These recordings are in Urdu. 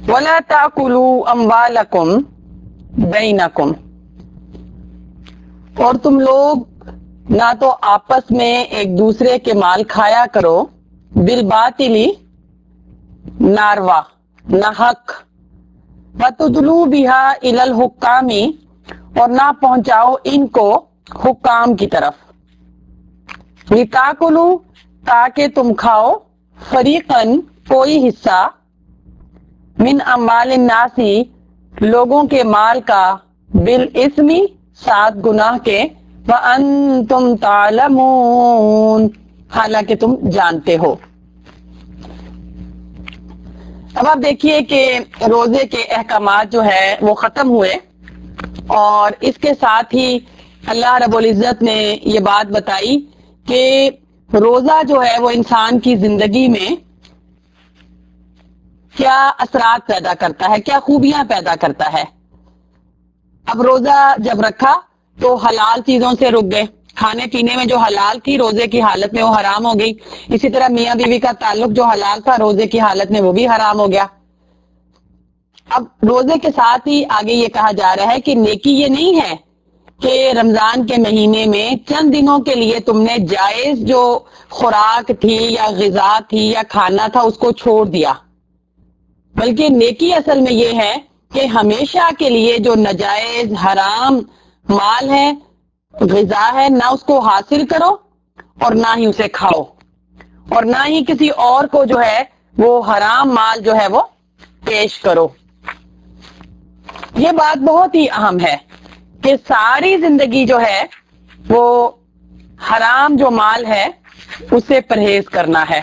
وَلَا تَأْكُلُوا أَمْوَالَكُمْ بَيْنَكُمْ، اور تم لوگ نہ تو آپس میں ایک دوسرے کے مال کھایا کرو بالباطلی ناروا نہ حق، وَتُدْلُوا بِهَا إِلَى الْحُكَّامِ، اور نہ پہنچاؤ ان کو حکام کی طرف، لِتَأْكُلُوا تاکہ تم کھاؤ، فریقاً کوئی حصہ، من اموال الناس لوگوں کے مال کا، بالاسم ساتھ گناہ کے، وَأَنْتُمْ تَعْلَمُونَ حالانکہ تم جانتے ہو۔ اب آپ دیکھیے کہ روزے کے احکامات جو ہے وہ ختم ہوئے، اور اس کے ساتھ ہی اللہ رب العزت نے یہ بات بتائی کہ روزہ جو ہے وہ انسان کی زندگی میں کیا اثرات پیدا کرتا ہے، کیا خوبیاں پیدا کرتا ہے۔ اب روزہ جب رکھا تو حلال چیزوں سے رک گئے، کھانے پینے میں جو حلال تھی روزے کی حالت میں وہ حرام ہو گئی، اسی طرح میاں بیوی کا تعلق جو حلال تھا روزے کی حالت میں وہ بھی حرام ہو گیا۔ اب روزے کے ساتھ ہی آگے یہ کہا جا رہا ہے کہ نیکی یہ نہیں ہے کہ رمضان کے مہینے میں چند دنوں کے لیے تم نے جائز جو خوراک تھی یا غذا تھی یا کھانا تھا اس کو چھوڑ دیا، بلکہ نیکی اصل میں یہ ہے کہ ہمیشہ کے لیے جو ناجائز حرام مال ہے، غذا ہے، نہ اس کو حاصل کرو اور نہ ہی اسے کھاؤ، اور نہ ہی کسی اور کو جو ہے وہ حرام مال جو ہے وہ پیش کرو۔ یہ بات بہت ہی اہم ہے کہ ساری زندگی جو ہے وہ حرام جو مال ہے اس سے پرہیز کرنا ہے۔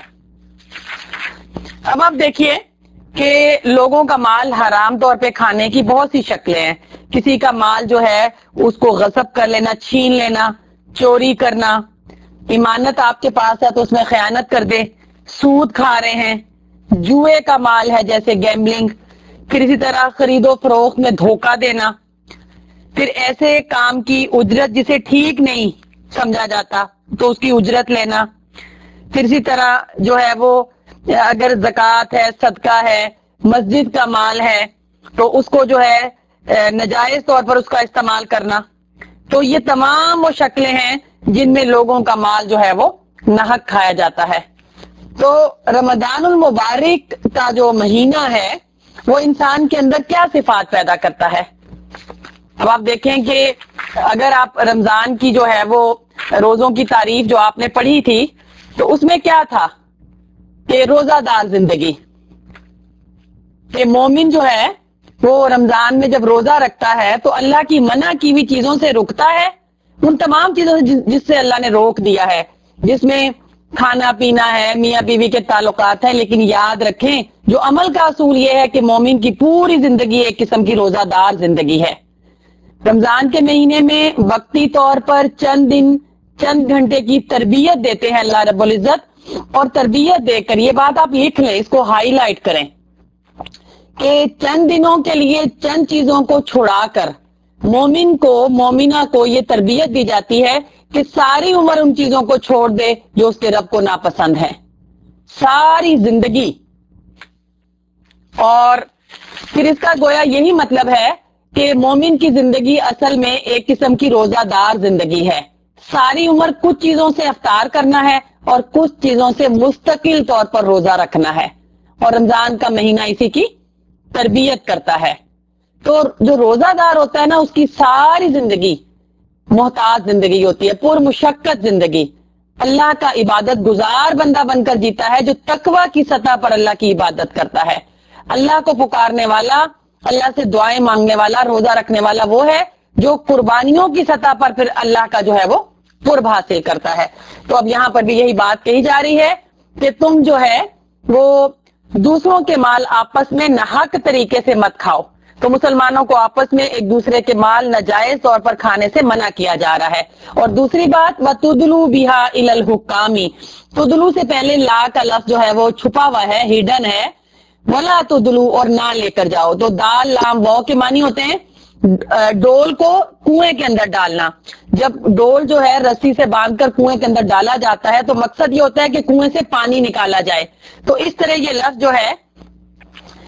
اب آپ دیکھیے کہ لوگوں کا مال حرام طور پہ کھانے کی بہت سی شکلیں ہیں۔ کسی کا مال جو ہے اس کو غصب کر لینا، چھین لینا، چوری کرنا، امانت آپ کے پاس ہے تو اس میں خیانت کر دے، سود کھا رہے ہیں، جوئے کا مال ہے جیسے گیمبلنگ، پھر اسی طرح خرید و فروخت میں دھوکہ دینا، پھر ایسے کام کی اجرت جسے ٹھیک نہیں سمجھا جاتا تو اس کی اجرت لینا، پھر اسی طرح جو ہے وہ اگر زکوٰۃ ہے، صدقہ ہے، مسجد کا مال ہے تو اس کو جو ہے ناجائز طور پر اس کا استعمال کرنا۔ تو یہ تمام وہ شکلیں ہیں جن میں لوگوں کا مال جو ہے وہ ناحق کھایا جاتا ہے۔ تو رمضان المبارک کا جو مہینہ ہے وہ انسان کے اندر کیا صفات پیدا کرتا ہے۔ اب آپ دیکھیں کہ اگر آپ رمضان کی جو ہے وہ روزوں کی تعریف جو آپ نے پڑھی تھی تو اس میں کیا تھا کہ روزہ دار زندگی، کہ مومن جو ہے وہ رمضان میں جب روزہ رکھتا ہے تو اللہ کی منع کی ہوئی چیزوں سے رکتا ہے، ان تمام چیزوں سے جس سے اللہ نے روک دیا ہے، جس میں کھانا پینا ہے، میاں بیوی کے تعلقات ہیں، لیکن یاد رکھیں جو عمل کا اصول یہ ہے کہ مومن کی پوری زندگی ایک قسم کی روزہ دار زندگی ہے۔ رمضان کے مہینے میں وقتی طور پر چند دن چند گھنٹے کی تربیت دیتے ہیں اللہ رب العزت، اور تربیت دے کر یہ بات آپ لکھ لیں، اس کو ہائی لائٹ کریں کہ چند دنوں کے لیے چند چیزوں کو چھڑا کر مومن کو مومنہ کو یہ تربیت دی جاتی ہے کہ ساری عمر ان چیزوں کو چھوڑ دے جو اس کے رب کو ناپسند ہے، ساری زندگی۔ اور پھر اس کا گویا یہی مطلب ہے کہ مومن کی زندگی اصل میں ایک قسم کی روزہ دار زندگی ہے، ساری عمر کچھ چیزوں سے افطار کرنا ہے اور کچھ چیزوں سے مستقل طور پر روزہ رکھنا ہے، اور رمضان کا مہینہ اسی کی تربیت کرتا ہے۔ تو جو روزہ دار ہوتا ہے نا اس کی ساری زندگی محتاط زندگی ہوتی ہے، پر مشقت زندگی، اللہ کا عبادت گزار بندہ بن کر جیتا ہے جو تقوی کی سطح پر اللہ کی عبادت کرتا ہے، اللہ کو پکارنے والا، اللہ سے دعائیں مانگنے والا، روزہ رکھنے والا وہ ہے جو قربانیوں کی سطح پر پھر اللہ کا جو ہے وہ قرب حاصل کرتا ہے۔ تو اب یہاں پر بھی یہی بات کہی جا رہی ہے کہ تم جو ہے وہ دوسروں کے مال آپس میں ناحق طریقے سے مت کھاؤ۔ تو مسلمانوں کو آپس میں ایک دوسرے کے مال ناجائز طور پر کھانے سے منع کیا جا رہا ہے۔ اور دوسری بات وَتُدْلُوا بِهَا إِلَى الْحُكَّامِ، تدلو سے پہلے لا کا لفظ جو ہے وہ چھپا ہوا ہے، ہڈن ہے، وَلَا تُدْلُوا اور نہ لے کر جاؤ، تو دال لام واو کے معنی ہوتے ہیں ڈول کو کنویں کے اندر ڈالنا۔ جب ڈول جو ہے رسی سے باندھ کر کنویں کے اندر ڈالا جاتا ہے تو مقصد یہ ہوتا ہے کہ کنویں سے پانی نکالا جائے، تو اس طرح یہ لفظ جو ہے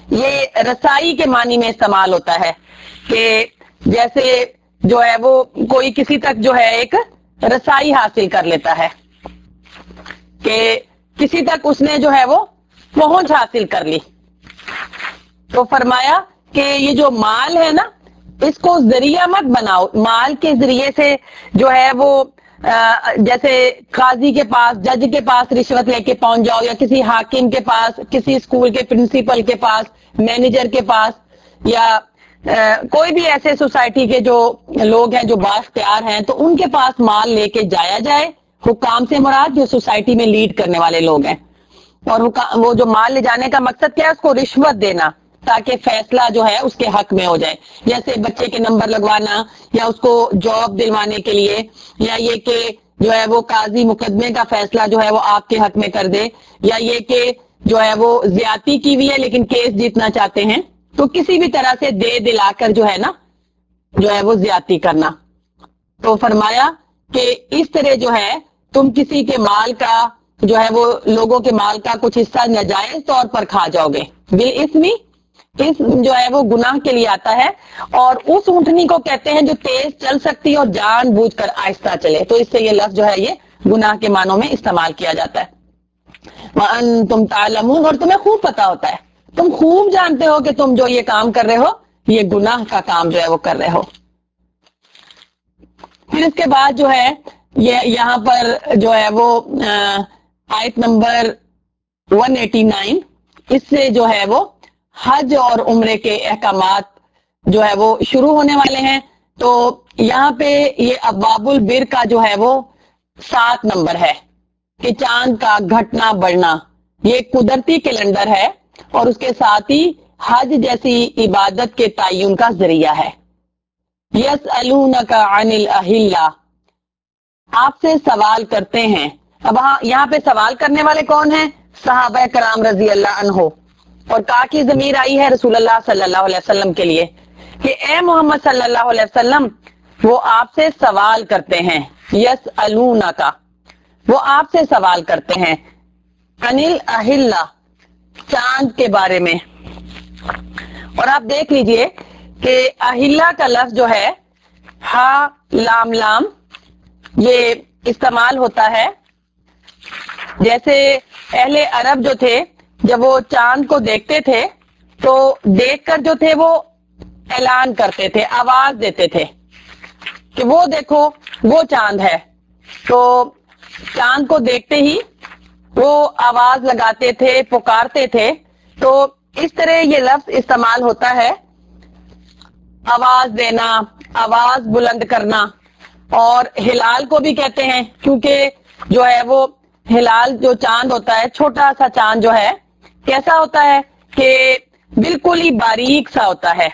یہ رسائی کے معنی میں استعمال ہوتا ہے کہ جیسے جو ہے وہ کوئی کسی تک جو ہے ایک رسائی حاصل کر لیتا ہے کہ کسی تک اس نے جو ہے وہ پہنچ حاصل کر لی. تو فرمایا کہ یہ جو مال ہے نا اس کو ذریعہ مت بناؤ. مال کے ذریعے سے جو ہے وہ جیسے قاضی کے پاس جج کے پاس رشوت لے کے پہنچ جاؤ یا کسی حاکم کے پاس کسی اسکول کے پرنسپل کے پاس مینیجر کے پاس یا کوئی بھی ایسے سوسائٹی کے جو لوگ ہیں جو بااختیار ہیں تو ان کے پاس مال لے کے جایا جائے. حکام سے مراد جو سوسائٹی میں لیڈ کرنے والے لوگ ہیں اور وہ جو مال لے جانے کا مقصد کیا ہے اس کو رشوت دینا تاکہ فیصلہ جو ہے اس کے حق میں ہو جائے. جیسے بچے کے نمبر لگوانا یا اس کو جاب دلوانے کے لیے یا یہ کہ جو ہے وہ قاضی مقدمے کا فیصلہ جو ہے وہ آپ کے حق میں کر دے یا یہ کہ جو ہے وہ زیادتی کی ہوئی ہے لیکن کیس جیتنا چاہتے ہیں تو کسی بھی طرح سے دے دلا کر جو ہے نا جو ہے وہ زیادتی کرنا. تو فرمایا کہ اس طرح جو ہے تم کسی کے مال کا جو ہے وہ لوگوں کے مال کا کچھ حصہ ناجائز طور پر کھا جاؤ گے. بالاسمی اس جو ہے وہ گناہ کے لیے آتا ہے اور اس اونٹنی کو کہتے ہیں جو تیز چل سکتی ہے اور جان بوجھ کر آہستہ چلے. تو اس سے یہ لفظ جو ہے یہ گناہ کے معنوں میں استعمال کیا جاتا ہے. وَأَنْتُمْ تَعْلَمُونَ اور تمہیں خوب پتا ہوتا ہے, تم خوب جانتے ہو کہ تم جو یہ کام کر رہے ہو یہ گناہ کا کام جو ہے وہ کر رہے ہو. پھر اس کے بعد جو ہے یہ یہاں پر جو ہے وہ آیت نمبر 189 اس سے جو ہے وہ حج اور عمرے کے احکامات جو ہے وہ شروع ہونے والے ہیں. تو یہاں پہ یہ ابواب البر کا جو ہے وہ 7 نمبر ہے کہ چاند کا گھٹنا بڑھنا یہ قدرتی کیلنڈر ہے اور اس کے ساتھ ہی حج جیسی عبادت کے تعین کا ذریعہ ہے. یسألونک عن الاہلہ آپ سے سوال کرتے ہیں. اب یہاں پہ سوال کرنے والے کون ہیں؟ صحابہ کرام رضی اللہ عنہ. اور کا کی ضمیر آئی ہے رسول اللہ صلی اللہ علیہ وسلم کے لیے کہ اے محمد صلی اللہ علیہ وسلم وہ آپ سے سوال کرتے ہیں. یسألونک وہ آپ سے سوال کرتے ہیں عن الاہلہ چاند کے بارے میں. اور آپ دیکھ لیجئے کہ اہلہ کا لفظ جو ہے ہا لام لام یہ استعمال ہوتا ہے جیسے اہل عرب جو تھے جب وہ چاند کو دیکھتے تھے تو دیکھ کر جو تھے وہ اعلان کرتے تھے, آواز دیتے تھے کہ وہ دیکھو وہ چاند ہے. تو چاند کو دیکھتے ہی وہ آواز لگاتے تھے, پکارتے تھے. تو اس طرح یہ لفظ استعمال ہوتا ہے آواز دینا, آواز بلند کرنا. اور ہلال کو بھی کہتے ہیں کیونکہ جو ہے وہ ہلال جو چاند ہوتا ہے چھوٹا سا چاند جو ہے کیسا ہوتا ہے کہ بالکل ہی باریک سا ہوتا ہے,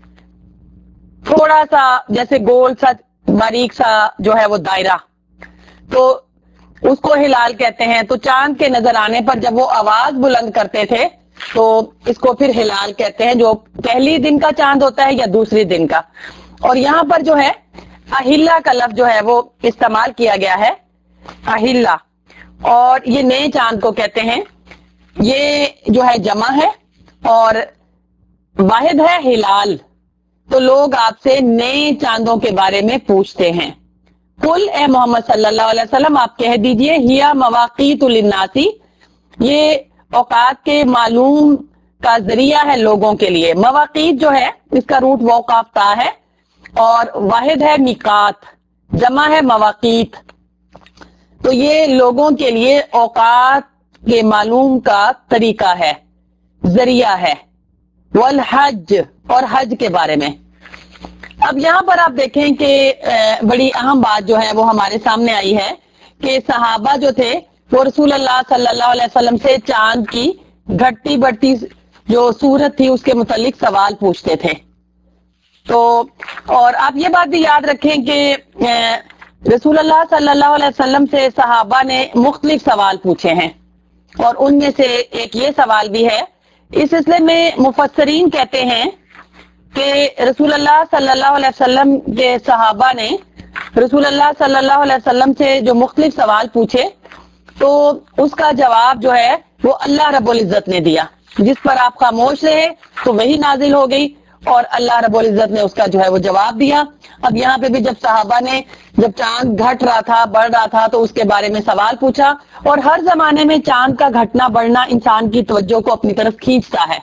تھوڑا سا جیسے گول سا باریک سا جو ہے وہ دائرہ, تو اس کو ہلال کہتے ہیں. تو چاند کے نظر آنے پر جب وہ آواز بلند کرتے تھے تو اس کو پھر ہلال کہتے ہیں جو پہلی دن کا چاند ہوتا ہے یا دوسری دن کا. اور یہاں پر جو ہے اہلہ کا لفظ جو ہے وہ استعمال کیا گیا ہے اہلہ, اور یہ نئے چاند کو کہتے ہیں. یہ جو ہے جمع ہے اور واحد ہے ہلال. تو لوگ آپ سے نئے چاندوں کے بارے میں پوچھتے ہیں. قل اے محمد صلی اللہ علیہ وسلم آپ کہہ دیجئے ہیا مواقیت للناس یہ اوقات کے معلوم کا ذریعہ ہے لوگوں کے لیے. مواقیت جو ہے اس کا روٹ وقاف تا ہے اور واحد ہے میقات, جمع ہے مواقیت. تو یہ لوگوں کے لیے اوقات کے معلوم کا طریقہ ہے, ذریعہ ہے. والحج اور حج کے بارے میں. اب یہاں پر آپ دیکھیں کہ بڑی اہم بات جو ہے وہ ہمارے سامنے آئی ہے کہ صحابہ جو تھے وہ رسول اللہ صلی اللہ علیہ وسلم سے چاند کی گھٹتی بڑھتی جو صورت تھی اس کے متعلق سوال پوچھتے تھے. تو اور آپ یہ بات بھی یاد رکھیں کہ رسول اللہ صلی اللہ علیہ وسلم سے صحابہ نے مختلف سوال پوچھے ہیں اور ان میں سے ایک یہ سوال بھی ہے. اس سلسلے میں مفسرین کہتے ہیں کہ رسول اللہ صلی اللہ علیہ وسلم کے صحابہ نے رسول اللہ صلی اللہ علیہ وسلم سے جو مختلف سوال پوچھے تو اس کا جواب جو ہے وہ اللہ رب العزت نے دیا. جس پر آپ خاموش رہے تو وہی نازل ہو گئی اور اللہ رب العزت نے اس کا جو ہے وہ جواب دیا۔ اب یہاں پہ بھی جب صحابہ نے جب چاند گھٹ رہا تھا بڑھ رہا تھا تو اس کے بارے میں سوال پوچھا، اور ہر زمانے میں چاند کا گھٹنا بڑھنا انسان کی توجہ کو اپنی طرف کھینچتا ہے۔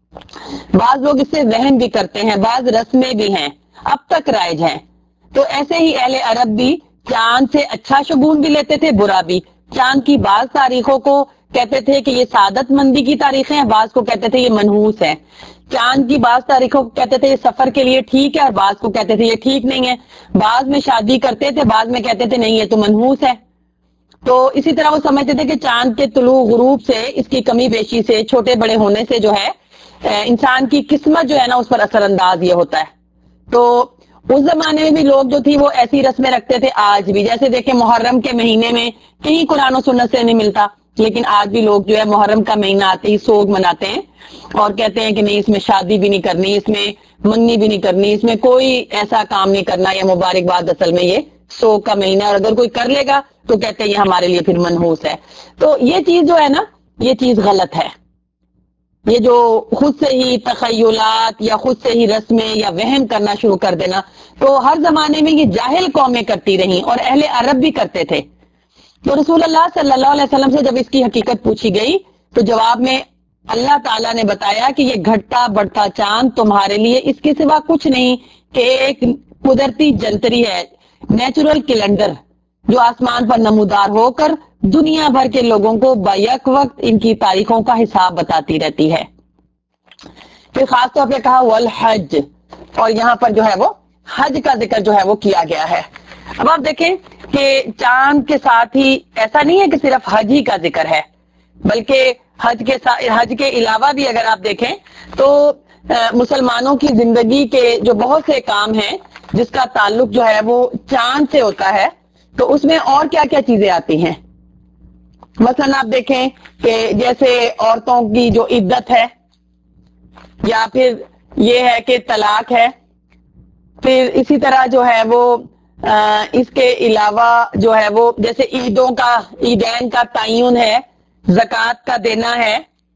بعض لوگ اس سے وہم بھی کرتے ہیں، بعض رسمیں بھی ہیں، اب تک رائج ہیں۔ تو ایسے ہی اہل عرب بھی چاند سے اچھا شگون بھی لیتے تھے، برا بھی۔ چاند کی بعض تاریخوں کو کہتے تھے کہ یہ سعادت مندی کی تاریخیں ہیں، بعض کو کہتے تھے یہ منحوس ہے۔ چاند کی بعض تاریخوں کو کہتے تھے یہ سفر کے لیے ٹھیک ہے، اور بعض کو کہتے تھے یہ ٹھیک نہیں ہے۔ بعض میں شادی کرتے تھے، بعض میں کہتے تھے نہیں یہ تو منحوس ہے۔ تو اسی طرح وہ سمجھتے تھے کہ چاند کے طلوع غروب سے، اس کی کمی بیشی سے، چھوٹے بڑے ہونے سے جو ہے انسان کی قسمت جو ہے نا اس پر اثر انداز یہ ہوتا ہے۔ تو اس زمانے میں بھی لوگ جو تھی وہ ایسی رسمیں رکھتے تھے، آج بھی جیسے دیکھیں محرم کے مہینے میں کہیں قرآن و سنت سے نہیں ملتا، لیکن آج بھی لوگ جو ہے محرم کا مہینہ آتے ہی سوگ مناتے ہیں اور کہتے ہیں کہ نہیں اس میں شادی بھی نہیں کرنی، اس میں منگنی بھی نہیں کرنی، اس میں کوئی ایسا کام نہیں کرنا، یا مبارکباد اصل میں یہ سوگ کا مہینہ، اور اگر کوئی کر لے گا تو کہتے ہیں یہ ہمارے لیے پھر منحوس ہے۔ تو یہ چیز جو ہے نا یہ چیز غلط ہے۔ یہ جو خود سے ہی تخیلات یا خود سے ہی رسمیں یا وہم کرنا شروع کر دینا، تو ہر زمانے میں یہ جاہل قومیں کرتی رہیں اور اہل عرب بھی کرتے تھے۔ تو رسول اللہ صلی اللہ علیہ وسلم سے جب اس کی حقیقت پوچھی گئی تو جواب میں اللہ تعالیٰ نے بتایا کہ یہ گھٹتا بڑھتا چاند تمہارے لیے اس کے سوا کچھ نہیں کہ ایک قدرتی جنتری ہے، نیچرل کیلنڈر، جو آسمان پر نمودار ہو کر دنیا بھر کے لوگوں کو بیک وقت ان کی تاریخوں کا حساب بتاتی رہتی ہے۔ پھر خاص طور پہ کہا والحج، اور یہاں پر جو ہے وہ حج کا ذکر جو ہے وہ کیا گیا ہے۔ اب آپ دیکھیں کہ چاند کے ساتھ ہی ایسا نہیں ہے کہ صرف حج ہی کا ذکر ہے، بلکہ حج کے علاوہ بھی اگر آپ دیکھیں تو مسلمانوں کی زندگی کے جو بہت سے کام ہیں جس کا تعلق جو ہے وہ چاند سے ہوتا ہے، تو اس میں اور کیا کیا چیزیں آتی ہیں۔ مثلا آپ دیکھیں کہ جیسے عورتوں کی جو عدت ہے، یا پھر یہ ہے کہ طلاق ہے، پھر اسی طرح جو ہے وہ اس کے علاوہ جو ہے وہ جیسے عیدین کا تعین ہے، زکوٰۃ کا دینا ہے،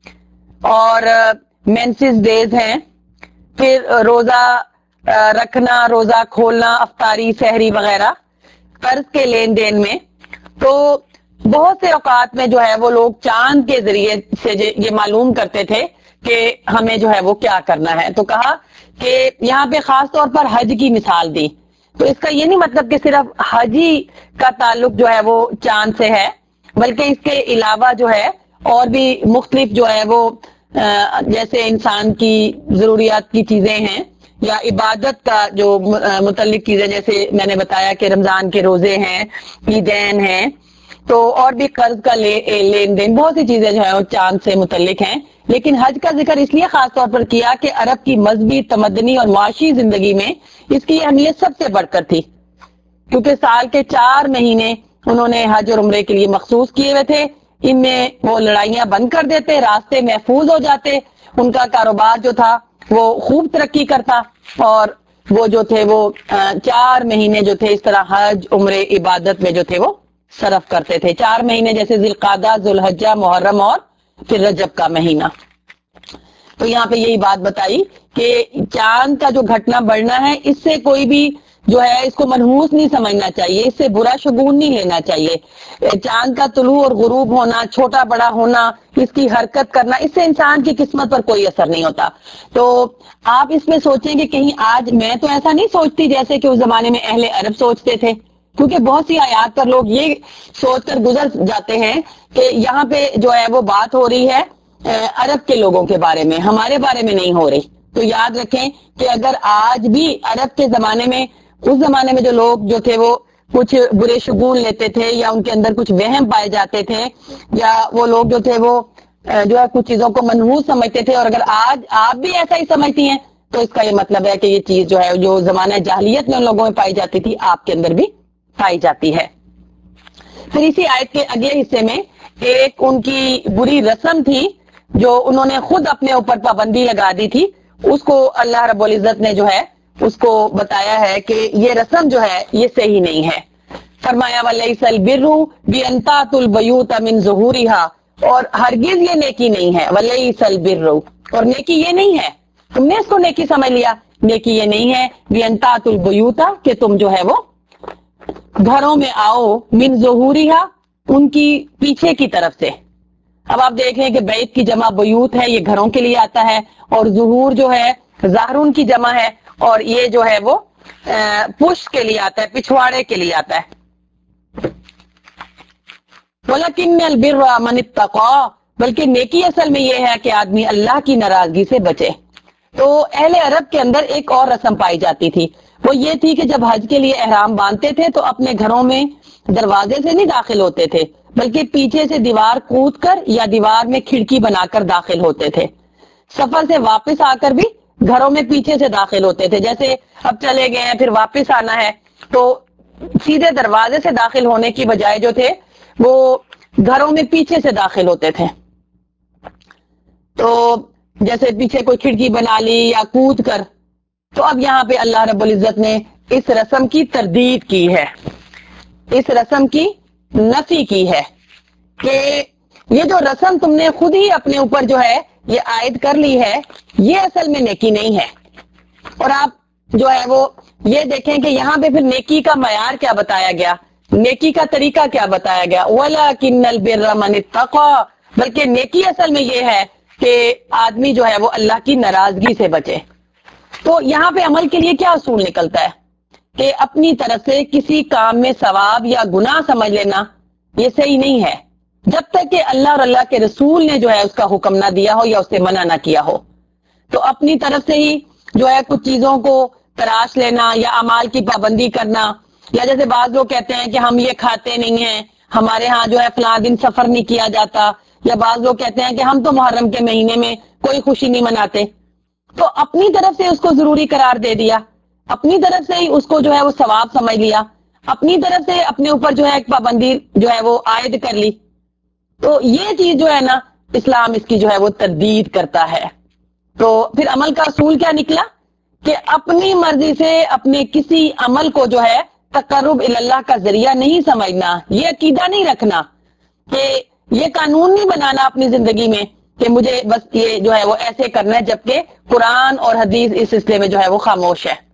اور مینسز ڈیز ہیں، پھر روزہ رکھنا، روزہ کھولنا، افطاری، سحری وغیرہ، قرض کے لین دین میں۔ تو بہت سے اوقات میں جو ہے وہ لوگ چاند کے ذریعے سے یہ معلوم کرتے تھے کہ ہمیں جو ہے وہ کیا کرنا ہے۔ تو کہا کہ یہاں پہ خاص طور پر حج کی مثال دی، تو اس کا یہ نہیں مطلب کہ صرف حج ہی کا تعلق جو ہے وہ چاند سے ہے، بلکہ اس کے علاوہ جو ہے اور بھی مختلف جو ہے وہ جیسے انسان کی ضروریات کی چیزیں ہیں، یا عبادت کا جو متعلق چیزیں، جیسے میں نے بتایا کہ رمضان کے روزے ہیں، عیدین ہیں، تو اور بھی قرض کا لین دین، بہت سی چیزیں جو ہے وہ چاند سے متعلق ہیں۔ لیکن حج کا ذکر اس لیے خاص طور پر کیا کہ عرب کی مذہبی، تمدنی اور معاشی زندگی میں اس کی اہمیت سب سے بڑھ کر تھی، کیونکہ سال کے 4 مہینے انہوں نے حج اور عمرے کے لیے مخصوص کیے ہوئے تھے۔ ان میں وہ لڑائیاں بند کر دیتے، راستے محفوظ ہو جاتے، ان کا کاروبار جو تھا وہ خوب ترقی کرتا، اور وہ جو تھے وہ 4 مہینے جو تھے اس طرح حج، عمرے، عبادت میں جو تھے وہ صرف کرتے تھے۔ 4 مہینے جیسے ذی القعدہ، ذوالحجہ، محرم اور پھر رجب کا مہینہ۔ تو یہاں پہ یہی بات بتائی کہ چاند کا جو گھٹنا بڑھنا ہے، اس سے کوئی بھی جو ہے اس کو منحوس نہیں سمجھنا چاہیے، اس سے برا شگون نہیں لینا چاہیے۔ چاند کا طلوع اور غروب ہونا، چھوٹا بڑا ہونا، اس کی حرکت کرنا، اس سے انسان کی قسمت پر کوئی اثر نہیں ہوتا۔ تو آپ اس میں سوچیں کہ کہیں آج میں تو ایسا نہیں سوچتی جیسے کہ اس زمانے میں اہل عرب سوچتے تھے، کیونکہ بہت سی آیات پر لوگ یہ سوچ کر گزر جاتے ہیں کہ یہاں پہ جو ہے وہ بات ہو رہی ہے عرب کے لوگوں کے بارے میں، ہمارے بارے میں نہیں ہو رہی۔ تو یاد رکھیں کہ اگر آج بھی عرب کے زمانے میں، اس زمانے میں جو لوگ جو تھے وہ کچھ برے شگون لیتے تھے، یا ان کے اندر کچھ وہم پائے جاتے تھے، یا وہ لوگ جو تھے وہ جو ہے کچھ چیزوں کو منحوس سمجھتے تھے، اور اگر آج آپ بھی ایسا ہی سمجھتی ہیں تو اس کا یہ مطلب ہے کہ یہ چیز جو ہے جو زمانہ جاہلیت میں ان لوگوں میں پائی جاتی تھی، آپ کے اندر بھی پائی جاتی ہے۔ پھر اسی آیت کے اگلے حصے میں ایک ان کی بری رسم تھی جو انہوں نے خود اپنے اوپر پابندی لگا دی تھی، اس کو اللہ رب العزت نے جو ہے اس کو بتایا ہے کہ یہ رسم جو ہے یہ صحیح نہیں ہے۔ فرمایا وَلَيْسَ الْبِرُّ بِأَن تَأْتُوا الْبُيُوتَ مِن ظُهُورِهَا اور ہرگز یہ نیکی نہیں ہے، وَلَيْسَ الْبِرُّ، اور نیکی یہ نہیں ہے، تم نے اس کو نیکی سمجھ لیا، نیکی یہ نہیں ہے بِأَن تَأْتُوا الْبُيُوتَ، کہ تم جو ہے وہ گھروں میں آؤ، من ظہورها، ان کی پیچھے کی طرف سے۔ اب آپ دیکھ رہے ہیں کہ بیت کی جمع بیوت ہے، یہ گھروں کے لیے آتا ہے، اور ظہور جو ہے ظاہرون کی جمع ہے، اور یہ جو ہے وہ پشت کے لیے آتا ہے، پچھواڑے کے لیے آتا ہے۔ وَلَكِنَّ الْبِرَّ مَنِ اتَّقَىٰ، بلکہ نیکی اصل میں یہ ہے کہ آدمی اللہ کی ناراضگی سے بچے۔ تو اہل عرب کے اندر ایک اور رسم پائی جاتی تھی، وہ یہ تھی کہ جب حج کے لیے احرام باندھتے تھے تو اپنے گھروں میں دروازے سے نہیں داخل ہوتے تھے، بلکہ پیچھے سے دیوار کود کر یا دیوار میں کھڑکی بنا کر داخل ہوتے تھے۔ سفر سے واپس آ کر بھی گھروں میں پیچھے سے داخل ہوتے تھے، جیسے اب چلے گئے ہیں پھر واپس آنا ہے تو سیدھے دروازے سے داخل ہونے کی بجائے جو تھے وہ گھروں میں پیچھے سے داخل ہوتے تھے۔ تو جیسے پیچھے کوئی کھڑکی بنا لی یا کود کر، تو اب یہاں پہ اللہ رب العزت نے اس رسم کی تردید کی ہے، اس رسم کی نفی کی ہے کہ یہ جو رسم تم نے خود ہی اپنے اوپر جو ہے یہ عائد کر لی ہے، یہ اصل میں نیکی نہیں ہے۔ اور آپ جو ہے وہ یہ دیکھیں کہ یہاں پہ پھر نیکی کا معیار کیا بتایا گیا، نیکی کا طریقہ کیا بتایا گیا، وَلَكِنَّ الْبِرَّ مَنِ اتَّقَىٰ، بلکہ نیکی اصل میں یہ ہے کہ آدمی جو ہے وہ اللہ کی ناراضگی سے بچے۔ تو یہاں پہ عمل کے لیے کیا اصول نکلتا ہے کہ اپنی طرف سے کسی کام میں ثواب یا گناہ سمجھ لینا یہ صحیح نہیں ہے، جب تک کہ اللہ اور اللہ کے رسول نے جو ہے اس کا حکم نہ دیا ہو یا اسے منع نہ کیا ہو۔ تو اپنی طرف سے ہی جو ہے کچھ چیزوں کو تراش لینا یا اعمال کی پابندی کرنا، یا جیسے بعض لوگ کہتے ہیں کہ ہم یہ کھاتے نہیں ہیں، ہمارے ہاں جو ہے فلاں دن سفر نہیں کیا جاتا، یا بعض لوگ کہتے ہیں کہ ہم تو محرم کے مہینے میں کوئی خوشی نہیں مناتے، تو اپنی طرف سے اس کو ضروری قرار دے دیا، اپنی طرف سے ہی اس کو جو ہے وہ ثواب سمجھ لیا، اپنی طرف سے اپنے اوپر جو ہے ایک پابندی جو ہے وہ عائد کر لی، تو یہ چیز جو ہے نا اسلام اس کی جو ہے وہ تردید کرتا ہے۔ تو پھر عمل کا اصول کیا نکلا کہ اپنی مرضی سے اپنے کسی عمل کو جو ہے تقرب اللہ کا ذریعہ نہیں سمجھنا، یہ عقیدہ نہیں رکھنا کہ یہ قانون نہیں بنانا اپنی زندگی میں کہ مجھے بس یہ جو ہے وہ ایسے کرنا ہے، جبکہ قرآن اور حدیث اس سلسلے میں جو ہے وہ خاموش ہے۔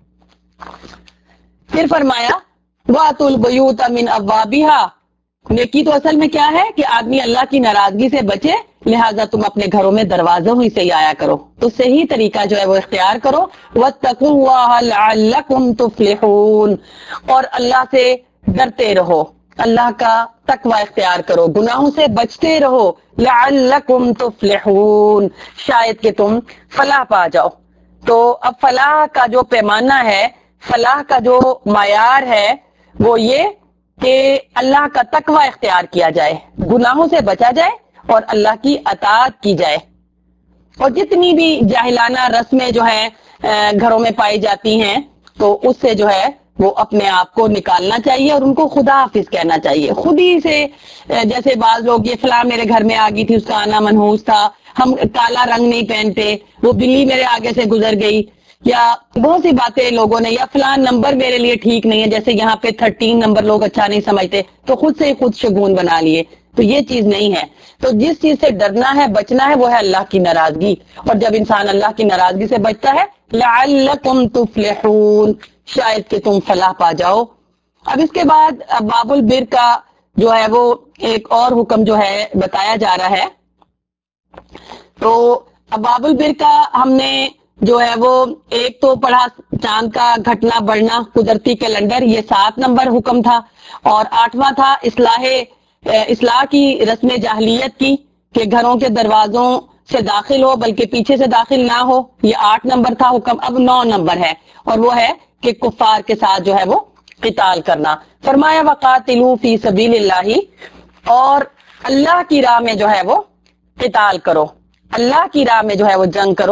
پھر فرمایا وَأْتُوا الْبُيُوتَ مِنْ أَبْوَابِهَا، نیکی تو اصل میں کیا ہے کہ آدمی اللہ کی ناراضگی سے بچے، لہٰذا تم اپنے گھروں میں دروازوں ہی سے ہی آیا کرو، تو صحیح طریقہ جو ہے وہ اختیار کرو، وَاتَّقُوا اللَّهَ لَعَلَّكُمْ تُفْلِحُونَ، اور اللہ سے ڈرتے رہو، اللہ کا تقوی اختیار کرو، گناہوں سے بچتے رہو، لَعَلَّكُمْ تُفْلِحُونَ، شاید کہ تم فلاح پا جاؤ۔ تو اب فلاح کا جو پیمانہ ہے، فلاح کا جو معیار ہے وہ یہ کہ اللہ کا تقوی اختیار کیا جائے، گناہوں سے بچا جائے اور اللہ کی اطاعت کی جائے۔ اور جتنی بھی جاہلانہ رسمیں جو ہیں گھروں میں پائی جاتی ہیں تو اس سے جو ہے وہ اپنے آپ کو نکالنا چاہیے اور ان کو خدا حافظ کہنا چاہیے، خود ہی سے۔ جیسے بعض لوگ یہ فلاں میرے گھر میں آ گئی تھی، اس کا آنا منحوس تھا، ہم کالا رنگ نہیں پہنتے، وہ بلی میرے آگے سے گزر گئی، یا بہت سی باتیں لوگوں نے، یا فلاں نمبر میرے لیے ٹھیک نہیں ہے، جیسے یہاں پہ 13 نمبر لوگ اچھا نہیں سمجھتے تو خود سے ہی خود شگون بنا لیے، تو یہ چیز نہیں ہے۔ تو جس چیز سے ڈرنا ہے، بچنا ہے، وہ ہے اللہ کی ناراضگی، اور جب انسان اللہ کی ناراضگی سے بچتا ہے لعلکم تفلحون، شاید کہ تم فلاح پا جاؤ۔ اب اس کے بعد باب البر کا جو ہے وہ ایک اور حکم جو ہے بتایا جا رہا ہے۔ تو اب باب البر کا ہم نے جو ہے وہ ایک تو پڑھا چاند کا گھٹنا بڑھنا، قدرتی کیلنڈر، یہ 7 نمبر حکم تھا، اور 8واں تھا اصلاح کی رسم جاہلیت کی کہ گھروں کے دروازوں سے داخل ہو بلکہ پیچھے سے داخل نہ ہو، یہ 8 نمبر تھا حکم۔ اب 9 نمبر ہے، اور وہ ہے کہ کفار کے ساتھ جو ہے وہ قتال کرنا۔ فرمایا وقاتلوا فی سبیل اللہ، اور اللہ کی راہ میں جو ہے وہ قتال کرو، اللہ کی راہ میں جو ہے وہ جنگ کرو۔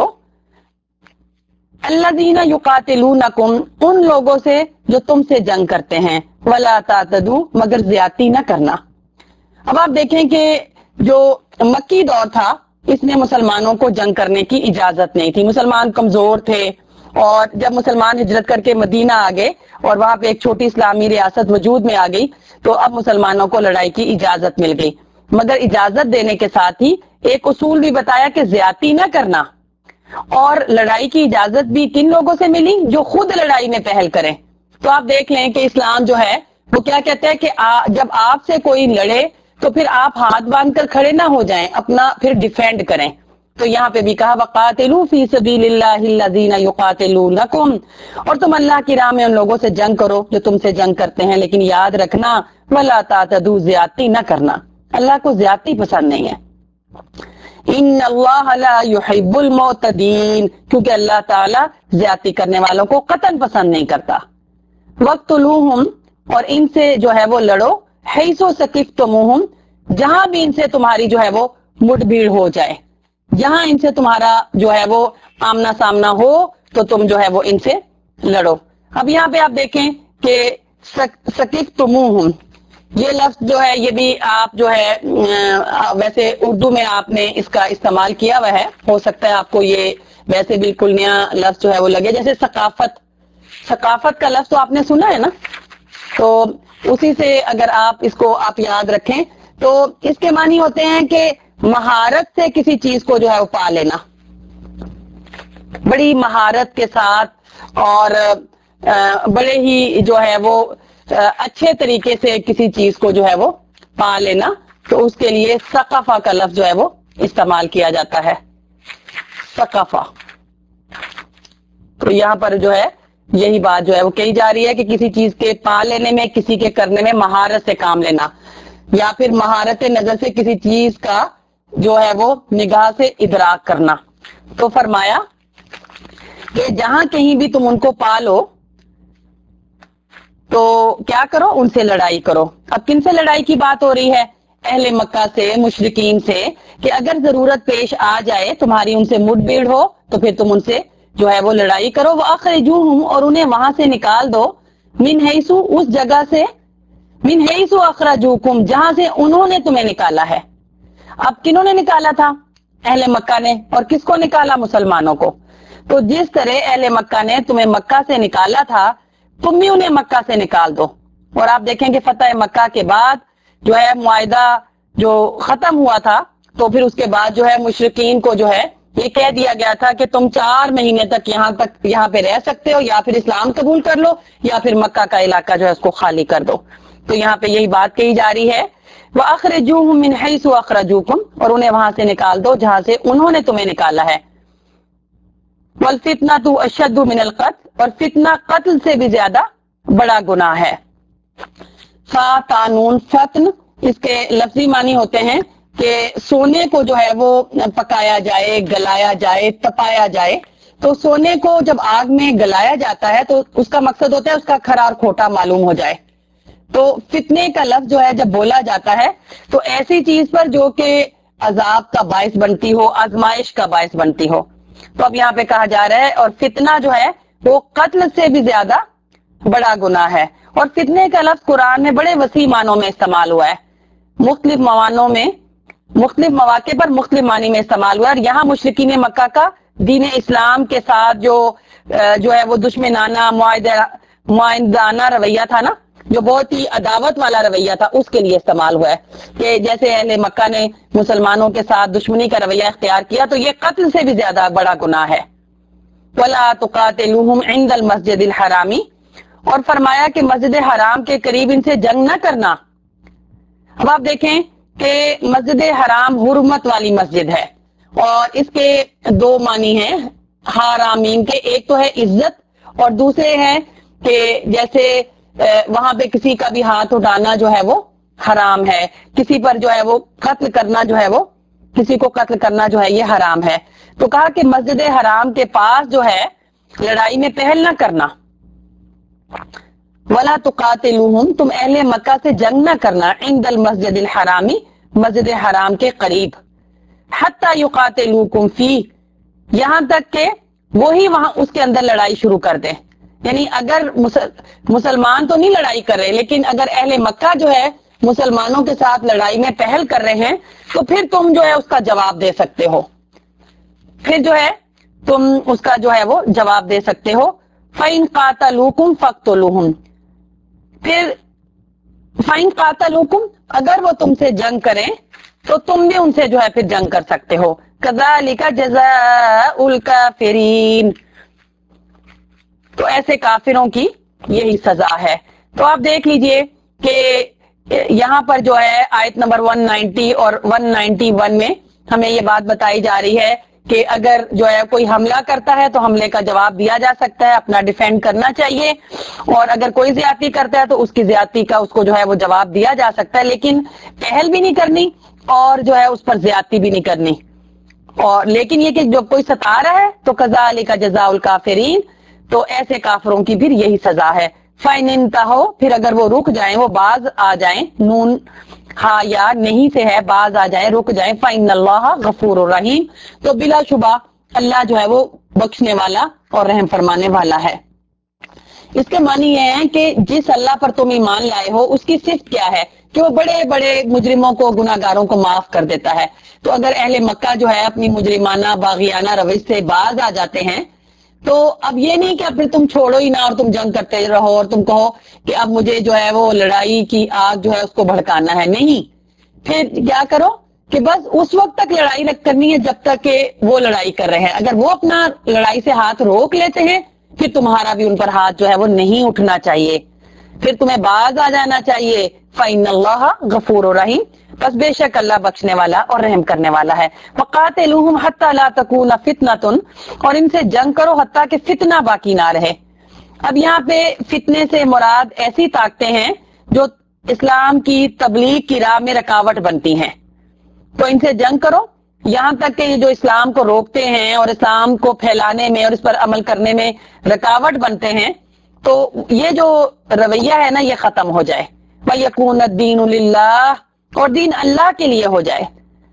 الذین یقاتلونکم، ان لوگوں سے جو تم سے جنگ کرتے ہیں، ولا تعتدوا، مگر زیادتی نہ کرنا۔ اب آپ دیکھیں کہ جو مکی دور تھا اس میں مسلمانوں کو جنگ کرنے کی اجازت نہیں تھی، مسلمان کمزور تھے، اور جب مسلمان ہجرت کر کے مدینہ آ گئے اور وہاں پہ ایک چھوٹی اسلامی ریاست وجود میں آ گئی تو اب مسلمانوں کو لڑائی کی اجازت مل گئی۔ مگر اجازت دینے کے ساتھ ہی ایک اصول بھی بتایا کہ زیادتی نہ کرنا، اور لڑائی کی اجازت بھی کن لوگوں سے ملی؟ جو خود لڑائی میں پہل کریں۔ تو آپ دیکھ لیں کہ اسلام جو ہے وہ کیا کہتا ہے کہ جب آپ سے کوئی لڑے تو پھر آپ ہاتھ باندھ کر کھڑے نہ ہو جائیں، اپنا پھر ڈیفینڈ کریں۔ تو یہاں پہ بھی کہا وَقَاتِلُوا فِي سَبِيلِ اللَّهِ الَّذِينَ يُقَاتِلُونَكُمْ، اور تم اللہ کی راہ میں ان لوگوں سے جنگ کرو جو تم سے جنگ کرتے ہیں، لیکن یاد رکھنا وَلَا تَعْتَدُوا، زیادتی نہ کرنا، اللہ کو زیادتی پسند نہیں ہے۔ ان اللہ لا يحب المعتدین، کیونکہ اللہ تعالی زیادتی کرنے والوں کو قطعاً پسند نہیں کرتا۔ وَاقْتُلُوهُمْ، اور ان سے جو ہے وہ لڑو، حیث ثقفتموہم، جہاں بھی ان سے تمہاری جو ہے وہ مٹ بھیڑ ہو جائے، جہاں ان سے تمہارا جو ہے وہ آمنا سامنا ہو تو تم جو ہے وہ ان سے لڑو۔ اب یہاں پہ آپ دیکھیں کہ ثقفتموہم، یہ لفظ جو ہے یہ بھی آپ جو ہے ویسے اردو میں آپ نے اس کا استعمال کیا ہوا ہے، ہو سکتا ہے آپ کو یہ ویسے بالکل نیا لفظ جو ہے وہ لگے، جیسے ثقافت، ثقافت کا لفظ تو آپ نے سنا ہے نا، تو اسی سے اگر آپ اس کو آپ یاد رکھیں تو اس کے معنی ہوتے ہیں کہ مہارت سے کسی چیز کو جو ہے وہ پا لینا، بڑی مہارت کے ساتھ اور بڑے ہی جو ہے وہ اچھے طریقے سے کسی چیز کو جو ہے وہ پا لینا، تو اس کے لیے ثقافہ کا لفظ جو ہے وہ استعمال کیا جاتا ہے، ثقافہ۔ تو یہاں پر جو ہے یہی بات جو ہے وہ کہی جا رہی ہے کہ کسی چیز کے پا لینے میں، کسی کے کرنے میں مہارت سے کام لینا، یا پھر مہارت نظر سے کسی چیز کا جو ہے وہ نگاہ سے ادراک کرنا۔ تو فرمایا کہ جہاں کہیں بھی تم ان کو پالو تو کیا کرو؟ ان سے لڑائی کرو۔ اب کن سے لڑائی کی بات ہو رہی ہے؟ اہل مکہ سے، مشرکین سے، کہ اگر ضرورت پیش آ جائے، تمہاری ان سے مٹ بھیڑ ہو تو پھر تم ان سے جو ہے وہ لڑائی کرو۔ وَأَخْرِجُوهُمْ، اور انہیں وہاں سے نکال دو، مِنْ حَيْثُ، اس جگہ سے، مِنْ حَيْثُ أَخْرَجُوكُمْ، جہاں سے انہوں نے تمہیں نکالا ہے۔ اب کنہوں نے نکالا تھا؟ اہل مکہ نے، اور کس کو نکالا؟ مسلمانوں کو۔ تو جس طرح اہل مکہ نے تمہیں مکہ سے نکالا تھا، تم بھی انہیں مکہ سے نکال دو۔ اور آپ دیکھیں کہ فتح مکہ کے بعد جو ہے معاہدہ جو ختم ہوا تھا، تو پھر اس کے بعد جو ہے مشرکین کو جو ہے یہ کہہ دیا گیا تھا کہ تم 4 مہینے تک یہاں پہ رہ سکتے ہو، یا پھر اسلام قبول کر لو، یا پھر مکہ کا علاقہ جو ہے اس کو خالی کر دو۔ تو یہاں پہ یہی بات کہی جا رہی ہے، وَأَخْرِجُوهُمْ مِنْ حَيْثُ أَخْرَجُوكُمْ، اور انہیں وہاں سے نکال دو جہاں سے انہوں نے تمہیں نکالا ہے۔ وَالْفِتْنَةُ أَشَدُّ مِنَ الْقَتْلِ، اور فتنہ قتل سے بھی زیادہ بڑا گناہ ہے۔ فَاتَانُون، فتن اس کے لفظی معنی ہوتے ہیں کہ سونے کو جو ہے وہ پکایا جائے، گلایا جائے، تپایا جائے۔ تو سونے کو جب آگ میں گلایا جاتا ہے تو اس کا مقصد ہوتا ہے اس کا کھرا اور کھوٹا معلوم ہو جائے۔ تو فتنے کا لفظ جو ہے جب بولا جاتا ہے تو ایسی چیز پر جو کہ عذاب کا باعث بنتی ہو، آزمائش کا باعث بنتی ہو۔ تو اب یہاں پہ کہا جا رہا ہے، اور فتنہ جو ہے وہ قتل سے بھی زیادہ بڑا گناہ ہے۔ اور فتنے کا لفظ قرآن میں بڑے وسیع معنوں میں استعمال ہوا ہے، مختلف موانوں میں، مختلف مواقع پر مختلف معنی میں استعمال ہوا ہے۔ اور یہاں مشرکین مکہ کا دین اسلام کے ساتھ جو ہے وہ دشمنانہ معاہدانہ رویہ تھا نا، جو بہت ہی عداوت والا رویہ تھا، اس کے لیے استعمال ہوا ہے کہ جیسے اہل مکہ نے مسلمانوں کے ساتھ دشمنی کا رویہ اختیار کیا، تو یہ قتل سے بھی زیادہ بڑا گناہ ہے۔ وَلَا تُقَاتِلُوهُمْ عِنْدَ الْمَسْجِدِ الْحَرَامِ، اور فرمایا کہ مسجد حرام کے قریب ان سے جنگ نہ کرنا۔ اب آپ دیکھیں کہ مسجد حرام حرمت والی مسجد ہے، اور اس کے 2 معنی ہیں حرامین کے، ایک تو ہے عزت، اور دوسرے ہیں کہ جیسے وہاں پہ کسی کا بھی ہاتھ اٹھانا جو ہے وہ حرام ہے، کسی پر جو ہے وہ قتل کرنا جو ہے وہ، کسی کو قتل کرنا جو ہے یہ حرام ہے۔ تو کہا کہ مسجد حرام کے پاس جو ہے لڑائی میں پہل نہ کرنا۔ وَلَا تُقَاتِلُوهُمْ، تم اہل مکہ سے جنگ نہ کرنا، عند المسجد الحرامی، مسجد حرام کے قریب، حتی یقاتلوکم فیہ، یہاں تک کہ وہی وہاں اس کے اندر لڑائی شروع کر دیں۔ یعنی اگر مسلمان تو نہیں لڑائی کر رہے، لیکن اگر اہل مکہ جو ہے مسلمانوں کے ساتھ لڑائی میں پہل کر رہے ہیں تو پھر تم جو ہے اس کا جواب دے سکتے ہو، پھر جو ہے تم اس کا جو ہے وہ جواب دے سکتے ہو۔ فَإِن قَاتَلُوكُمْ فَاقْتُلُوهُمْ، پھر فَإِن قَاتَلُوكُمْ، اگر وہ تم سے جنگ کریں تو تم بھی ان سے جو ہے پھر جنگ کر سکتے ہو. کذالک جزاء الکافرین، تو ایسے کافروں کی یہی سزا ہے. تو آپ دیکھ لیجئے کہ یہاں پر جو ہے آیت نمبر 190 اور 191 میں ہمیں یہ بات بتائی جا رہی ہے کہ اگر جو ہے کوئی حملہ کرتا ہے تو حملے کا جواب دیا جا سکتا ہے، اپنا ڈیفینڈ کرنا چاہیے، اور اگر کوئی زیادتی کرتا ہے تو اس کی زیادتی کا اس کو جو ہے وہ جواب دیا جا سکتا ہے، لیکن پہل بھی نہیں کرنی اور جو ہے اس پر زیادتی بھی نہیں کرنی. اور لیکن یہ کہ جو کوئی ستا رہا ہے تو کذالک جزاء الکافرین، تو ایسے کافروں کی پھر یہی سزا ہے. فَإِنِ انتہوا، پھر اگر وہ رک جائیں، وہ باز آ جائیں، نون ہاں یا نہیں سے ہے، باز آ جائیں، رک جائیں، فَإِنَّ اللَّهَ غَفُورٌ رَحِيمٌ، تو بلا شبہ اللہ جو ہے وہ بخشنے والا اور رحم فرمانے والا ہے. اس کے معنی یہ ہے کہ جس اللہ پر تم ایمان لائے ہو اس کی صفت کیا ہے کہ وہ بڑے بڑے مجرموں کو، گناہگاروں کو معاف کر دیتا ہے. تو اگر اہل مکہ جو ہے اپنی مجرمانہ باغیانہ روش سے باز آ جاتے ہیں تو اب یہ نہیں کہ اب پھر تم چھوڑو ہی نہ اور تم جنگ کرتے رہو اور تم کہو کہ اب مجھے جو ہے وہ لڑائی کی آگ جو ہے اس کو بھڑکانا ہے. نہیں، پھر کیا کرو کہ بس اس وقت تک لڑائی کرنی ہے جب تک کہ وہ لڑائی کر رہے ہیں. اگر وہ اپنا لڑائی سے ہاتھ روک لیتے ہیں پھر تمہارا بھی ان پر ہاتھ جو ہے وہ نہیں اٹھنا چاہیے، پھر تمہیں باز آ جانا چاہیے. فَإِنَّ اللَّهَ غَفُورٌ رَحِيمٌ، بس بے شک اللہ بخشنے والا اور رحم کرنے والا ہے. وَقَاتِلُوهُمْ حَتَّى لَا تَكُونَ فِتْنَةٌ، اور ان سے جنگ کرو حتیٰ کہ فتنہ باقی نہ رہے. اب یہاں پہ فتنے سے مراد ایسی طاقتیں ہیں جو اسلام کی تبلیغ کی راہ میں رکاوٹ بنتی ہیں، تو ان سے جنگ کرو یہاں تک کہ یہ جو اسلام کو روکتے ہیں اور اسلام کو پھیلانے میں اور اس پر عمل کرنے میں رکاوٹ بنتے ہیں، تو یہ جو رویہ ہے نا یہ ختم ہو جائے. وَيَكُونَ الدِّينُ لِلَّهِ، اور دین اللہ کے لیے ہو جائے.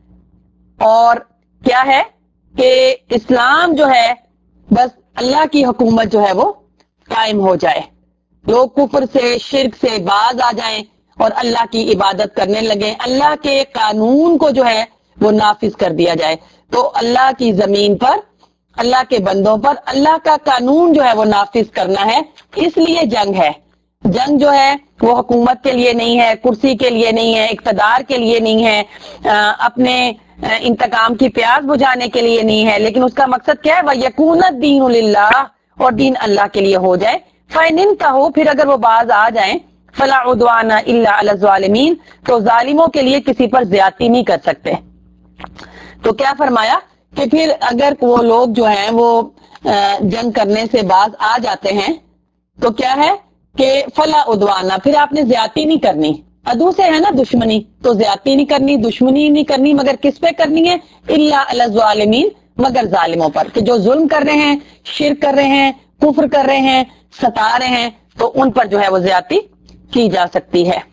اور کیا ہے کہ اسلام جو ہے بس اللہ کی حکومت جو ہے وہ قائم ہو جائے، لوگ کفر سے، شرک سے باز آ جائیں اور اللہ کی عبادت کرنے لگیں، اللہ کے قانون کو جو ہے وہ نافذ کر دیا جائے. تو اللہ کی زمین پر، اللہ کے بندوں پر اللہ کا قانون جو ہے وہ نافذ کرنا ہے، اس لیے جنگ ہے. جنگ جو ہے وہ حکومت کے لیے نہیں ہے، کرسی کے لیے نہیں ہے، اقتدار کے لیے نہیں ہے، اپنے انتقام کی پیاس بجھانے کے لیے نہیں ہے، لیکن اس کا مقصد کیا ہے؟ وَيَكُونَ الدِّينُ لِلَّهِ، اور دین اللہ کے لیے ہو جائے. فَإِنِ انتَهُوا، پھر اگر وہ باز آ جائیں، فَلَا عُدْوَانَ إِلَّا عَلَى الظَّالِمِينَ، تو ظالموں کے لیے کسی پر زیادتی نہیں کر سکتے. تو کیا فرمایا کہ پھر اگر وہ لوگ جو ہیں وہ جنگ کرنے سے باز آ جاتے ہیں تو کیا ہے کہ فلا عدوانہ، پھر آپ نے زیادتی نہیں کرنی. عدو سے ہے نا دشمنی، تو زیادتی نہیں کرنی، دشمنی نہیں کرنی، مگر کس پہ کرنی ہے؟ الا علی الظالمین، مگر ظالموں پر، کہ جو ظلم کر رہے ہیں، شرک کر رہے ہیں، کفر کر رہے ہیں، ستا رہے ہیں، تو ان پر جو ہے وہ زیادتی کی جا سکتی ہے.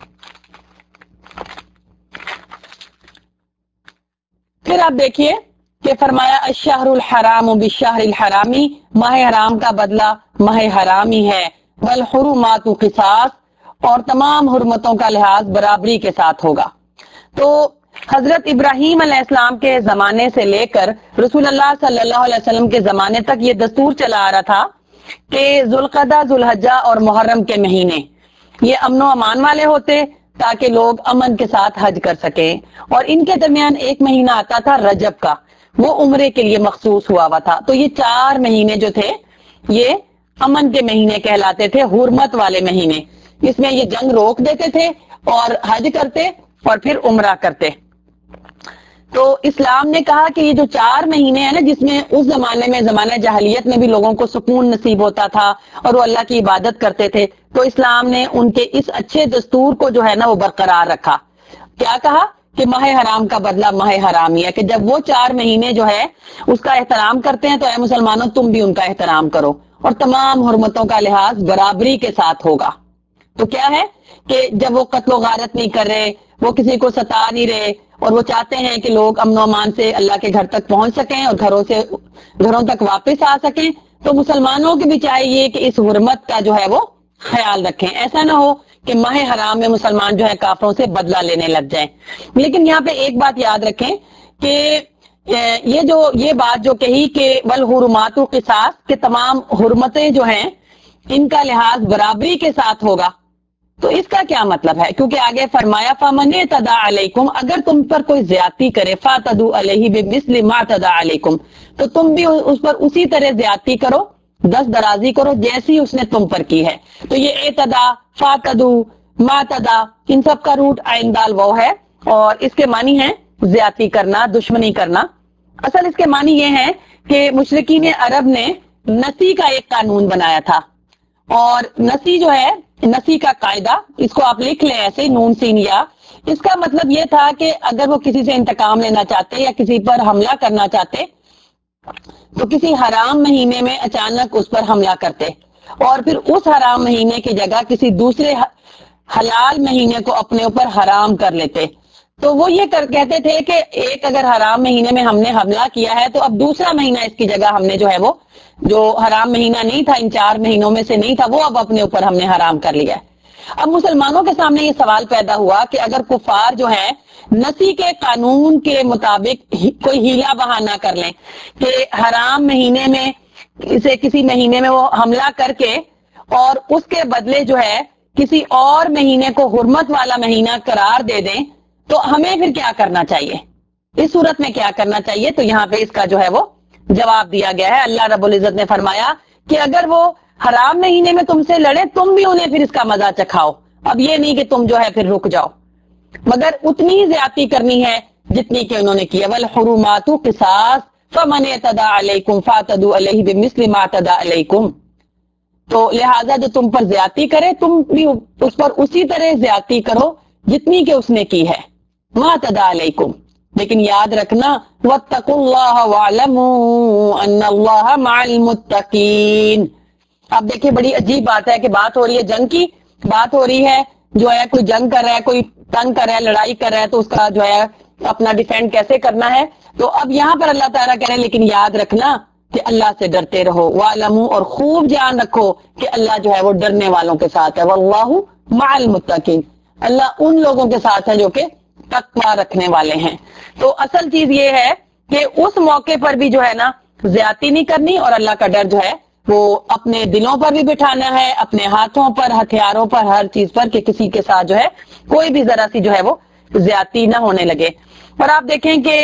پھر آپ دیکھیے کہ فرمایا الشہر الحرام بالشہر الحرامی، ماہ حرام کا بدلہ ماہ حرامی ہے، والحرمات قصاص، اور تمام حرمتوں کا لحاظ برابری کے ساتھ ہوگا. تو حضرت ابراہیم علیہ السلام کے زمانے سے لے کر رسول اللہ صلی اللہ علیہ وسلم کے زمانے تک یہ دستور چلا آ رہا تھا کہ ذوالقعدہ، ذوالحجہ اور محرم کے مہینے یہ امن و امان والے ہوتے تاکہ لوگ امن کے ساتھ حج کر سکیں، اور ان کے درمیان ایک مہینہ آتا تھا رجب کا، وہ عمرے کے لیے مخصوص ہوا تھا. تو یہ 4 مہینے جو تھے یہ امن کے مہینے کہلاتے تھے، حرمت والے مہینے. اس میں یہ جنگ روک دیتے تھے اور حج کرتے اور پھر عمرہ کرتے. تو اسلام نے کہا کہ یہ جو 4 مہینے ہیں نا، جس میں اس زمانے میں، زمانہ جاہلیت میں بھی لوگوں کو سکون نصیب ہوتا تھا اور وہ اللہ کی عبادت کرتے تھے، تو اسلام نے ان کے اس اچھے دستور کو جو ہے نا وہ برقرار رکھا. کیا کہا کہ ماہ حرام کا بدلہ ماہ حرامی ہے، کہ جب وہ 4 مہینے جو ہے اس کا احترام کرتے ہیں تو اے مسلمانوں تم بھی ان کا احترام کرو، اور تمام حرمتوں کا لحاظ برابری کے ساتھ ہوگا. تو کیا ہے کہ جب وہ قتل و غارت نہیں کر رہے، وہ کسی کو ستا نہیں رہے، اور وہ چاہتے ہیں کہ لوگ امن و امان سے اللہ کے گھر تک پہنچ سکیں اور گھروں تک واپس آ سکیں، تو مسلمانوں کی بھی چاہیے کہ اس حرمت کا جو ہے وہ خیال رکھیں. ایسا نہ ہو کہ ماہ حرام میں مسلمان جو ہے کافروں سے بدلہ لینے لگ جائیں. لیکن یہاں پہ ایک بات یاد رکھیں کہ یہ بات جو کہی کہ والحرمات قصاص، کہ تمام حرمتیں جو ہیں ان کا لحاظ برابری کے ساتھ ہوگا. تو اس کا کیا مطلب ہے؟ کیونکہ آگے فرمایا فَمَنِ اعْتَدَىٰ عَلَيْكُمْ، اگر تم پر کوئی زیادتی کرے فَاعْتَدُوا عَلَيْهِ بِمِثْلِ مَا اعْتَدَىٰ عَلَيْكُمْ، تو تم بھی اس پر اسی طرح زیادتی کرو، دست درازی کرو جیسی اس نے تم پر کی ہے۔ تو یہ اعتدا، فَاعْتَدُوا، مَا اعْتَدَىٰ، ان سب کا روٹ عین دال واو ہے اور اس کے معنی ہے زیادتی کرنا، دشمنی کرنا۔ اصل اس کے معنی یہ ہے کہ مشرکین عرب نے نسی کا ایک قانون بنایا تھا، اور نسی جو ہے، نسی کا قاعدہ، اس کو آپ لکھ لیں ایسے نون سین یا، اس کا مطلب یہ تھا کہ اگر وہ کسی سے انتقام لینا چاہتے یا کسی پر حملہ کرنا چاہتے تو کسی حرام مہینے میں اچانک اس پر حملہ کرتے، اور پھر اس حرام مہینے کی جگہ کسی دوسرے حلال مہینے کو اپنے اوپر حرام کر لیتے۔ تو وہ یہ کہتے تھے کہ ایک اگر حرام مہینے میں ہم نے حملہ کیا ہے تو اب دوسرا مہینہ اس کی جگہ ہم نے جو ہے وہ جو حرام مہینہ نہیں تھا، ان 4 مہینوں میں سے نہیں تھا، وہ اب اپنے اوپر ہم نے حرام کر لیا ہے۔ اب مسلمانوں کے سامنے یہ سوال پیدا ہوا کہ اگر کفار جو ہے نسی کے قانون کے مطابق کوئی ہیلا بہانہ کر لیں کہ حرام مہینے میں اسے کسی مہینے میں وہ حملہ کر کے اور اس کے بدلے جو ہے کسی اور مہینے کو حرمت والا مہینہ قرار دے دیں، تو ہمیں پھر کیا کرنا چاہیے؟ اس صورت میں کیا کرنا چاہیے؟ تو یہاں پہ اس کا جو ہے وہ جواب دیا گیا ہے۔ اللہ رب العزت نے فرمایا کہ اگر وہ حرام مہینے میں تم سے لڑے، تم بھی انہیں پھر اس کا مزہ چکھاؤ۔ اب یہ نہیں کہ تم جو ہے پھر رک جاؤ، مگر اتنی ہی زیادتی کرنی ہے جتنی کہ انہوں نے کی ہے۔ وَالْحُرُمَاتُ قِصَاصٌ فَمَنِ اعْتَدَىٰ عَلَيْكُمْ فَاعْتَدُوا عَلَيْهِ بِمِثْلِ مَا اعْتَدَىٰ عَلَيْكُمْ۔ تو لہٰذا جو تم پر زیادتی کرے تم بھی اس پر اسی طرح زیادتی کرو جتنی کہ اس نے کی ہے۔ مَا اعْتَدَىٰ عَلَيْكُمْ، لیکن یاد رکھنا وَاتَّقُوا اللَّهَ وَاعْلَمُوا أَنَّ اللَّهَ مَعَ الْمُتَّقِينَ۔ اب دیکھیں بڑی عجیب بات ہے کہ بات ہو رہی ہے جنگ کی، بات ہو رہی ہے جو ہے کوئی جنگ کر رہا ہے، کوئی تنگ کر رہا ہے، لڑائی کر رہا ہے، تو اس کا جو ہے اپنا ڈیفینڈ کیسے کرنا ہے۔ تو اب یہاں پر اللہ تعالیٰ کہہ رہے ہیں لیکن یاد رکھنا کہ اللہ سے ڈرتے رہو، وَاعْلَمُوا، اور خوب جان رکھو کہ اللہ جو ہے وہ ڈرنے والوں کے ساتھ ہے، وَاللَّهُ مَعَ الْمُتَّقِينَ، اللہ ان لوگوں کے ساتھ ہے جو کہ تقویٰ رکھنے والے ہیں۔ تو اصل چیز یہ ہے کہ اس موقع پر بھی جو ہے نا زیادتی نہیں کرنی، اور اللہ کا ڈر جو ہے وہ اپنے دلوں پر بھی بٹھانا ہے، اپنے ہاتھوں پر، ہتھیاروں پر، ہر چیز پر، کہ کسی کے ساتھ جو ہے کوئی بھی ذرا سی جو ہے وہ زیادتی نہ ہونے لگے۔ اور آپ دیکھیں کہ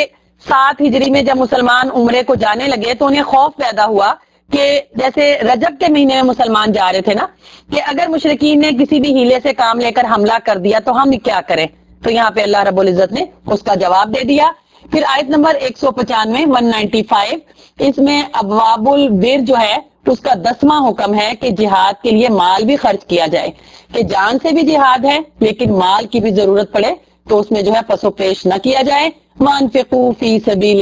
7 ہجری میں جب مسلمان عمرے کو جانے لگے تو انہیں خوف پیدا ہوا کہ جیسے رجب کے مہینے میں مسلمان جا رہے تھے نا، کہ اگر مشرکین نے کسی بھی ہیلے سے کام لے کر حملہ کر دیا تو ہم کیا کریں؟ تو یہاں پہ اللہ رب العزت نے اس کا جواب دے دیا۔ پھر آیت نمبر 195 195 اس میں ابواب البر جو ہے اس کا 10واں حکم ہے کہ جہاد کے لیے مال بھی خرچ کیا جائے، کہ جان سے بھی جہاد ہے لیکن مال کی بھی ضرورت پڑے تو اس میں جو ہے پس و پیش نہ کیا جائے۔ وَأَنفِقُوا فِي سَبِيلِ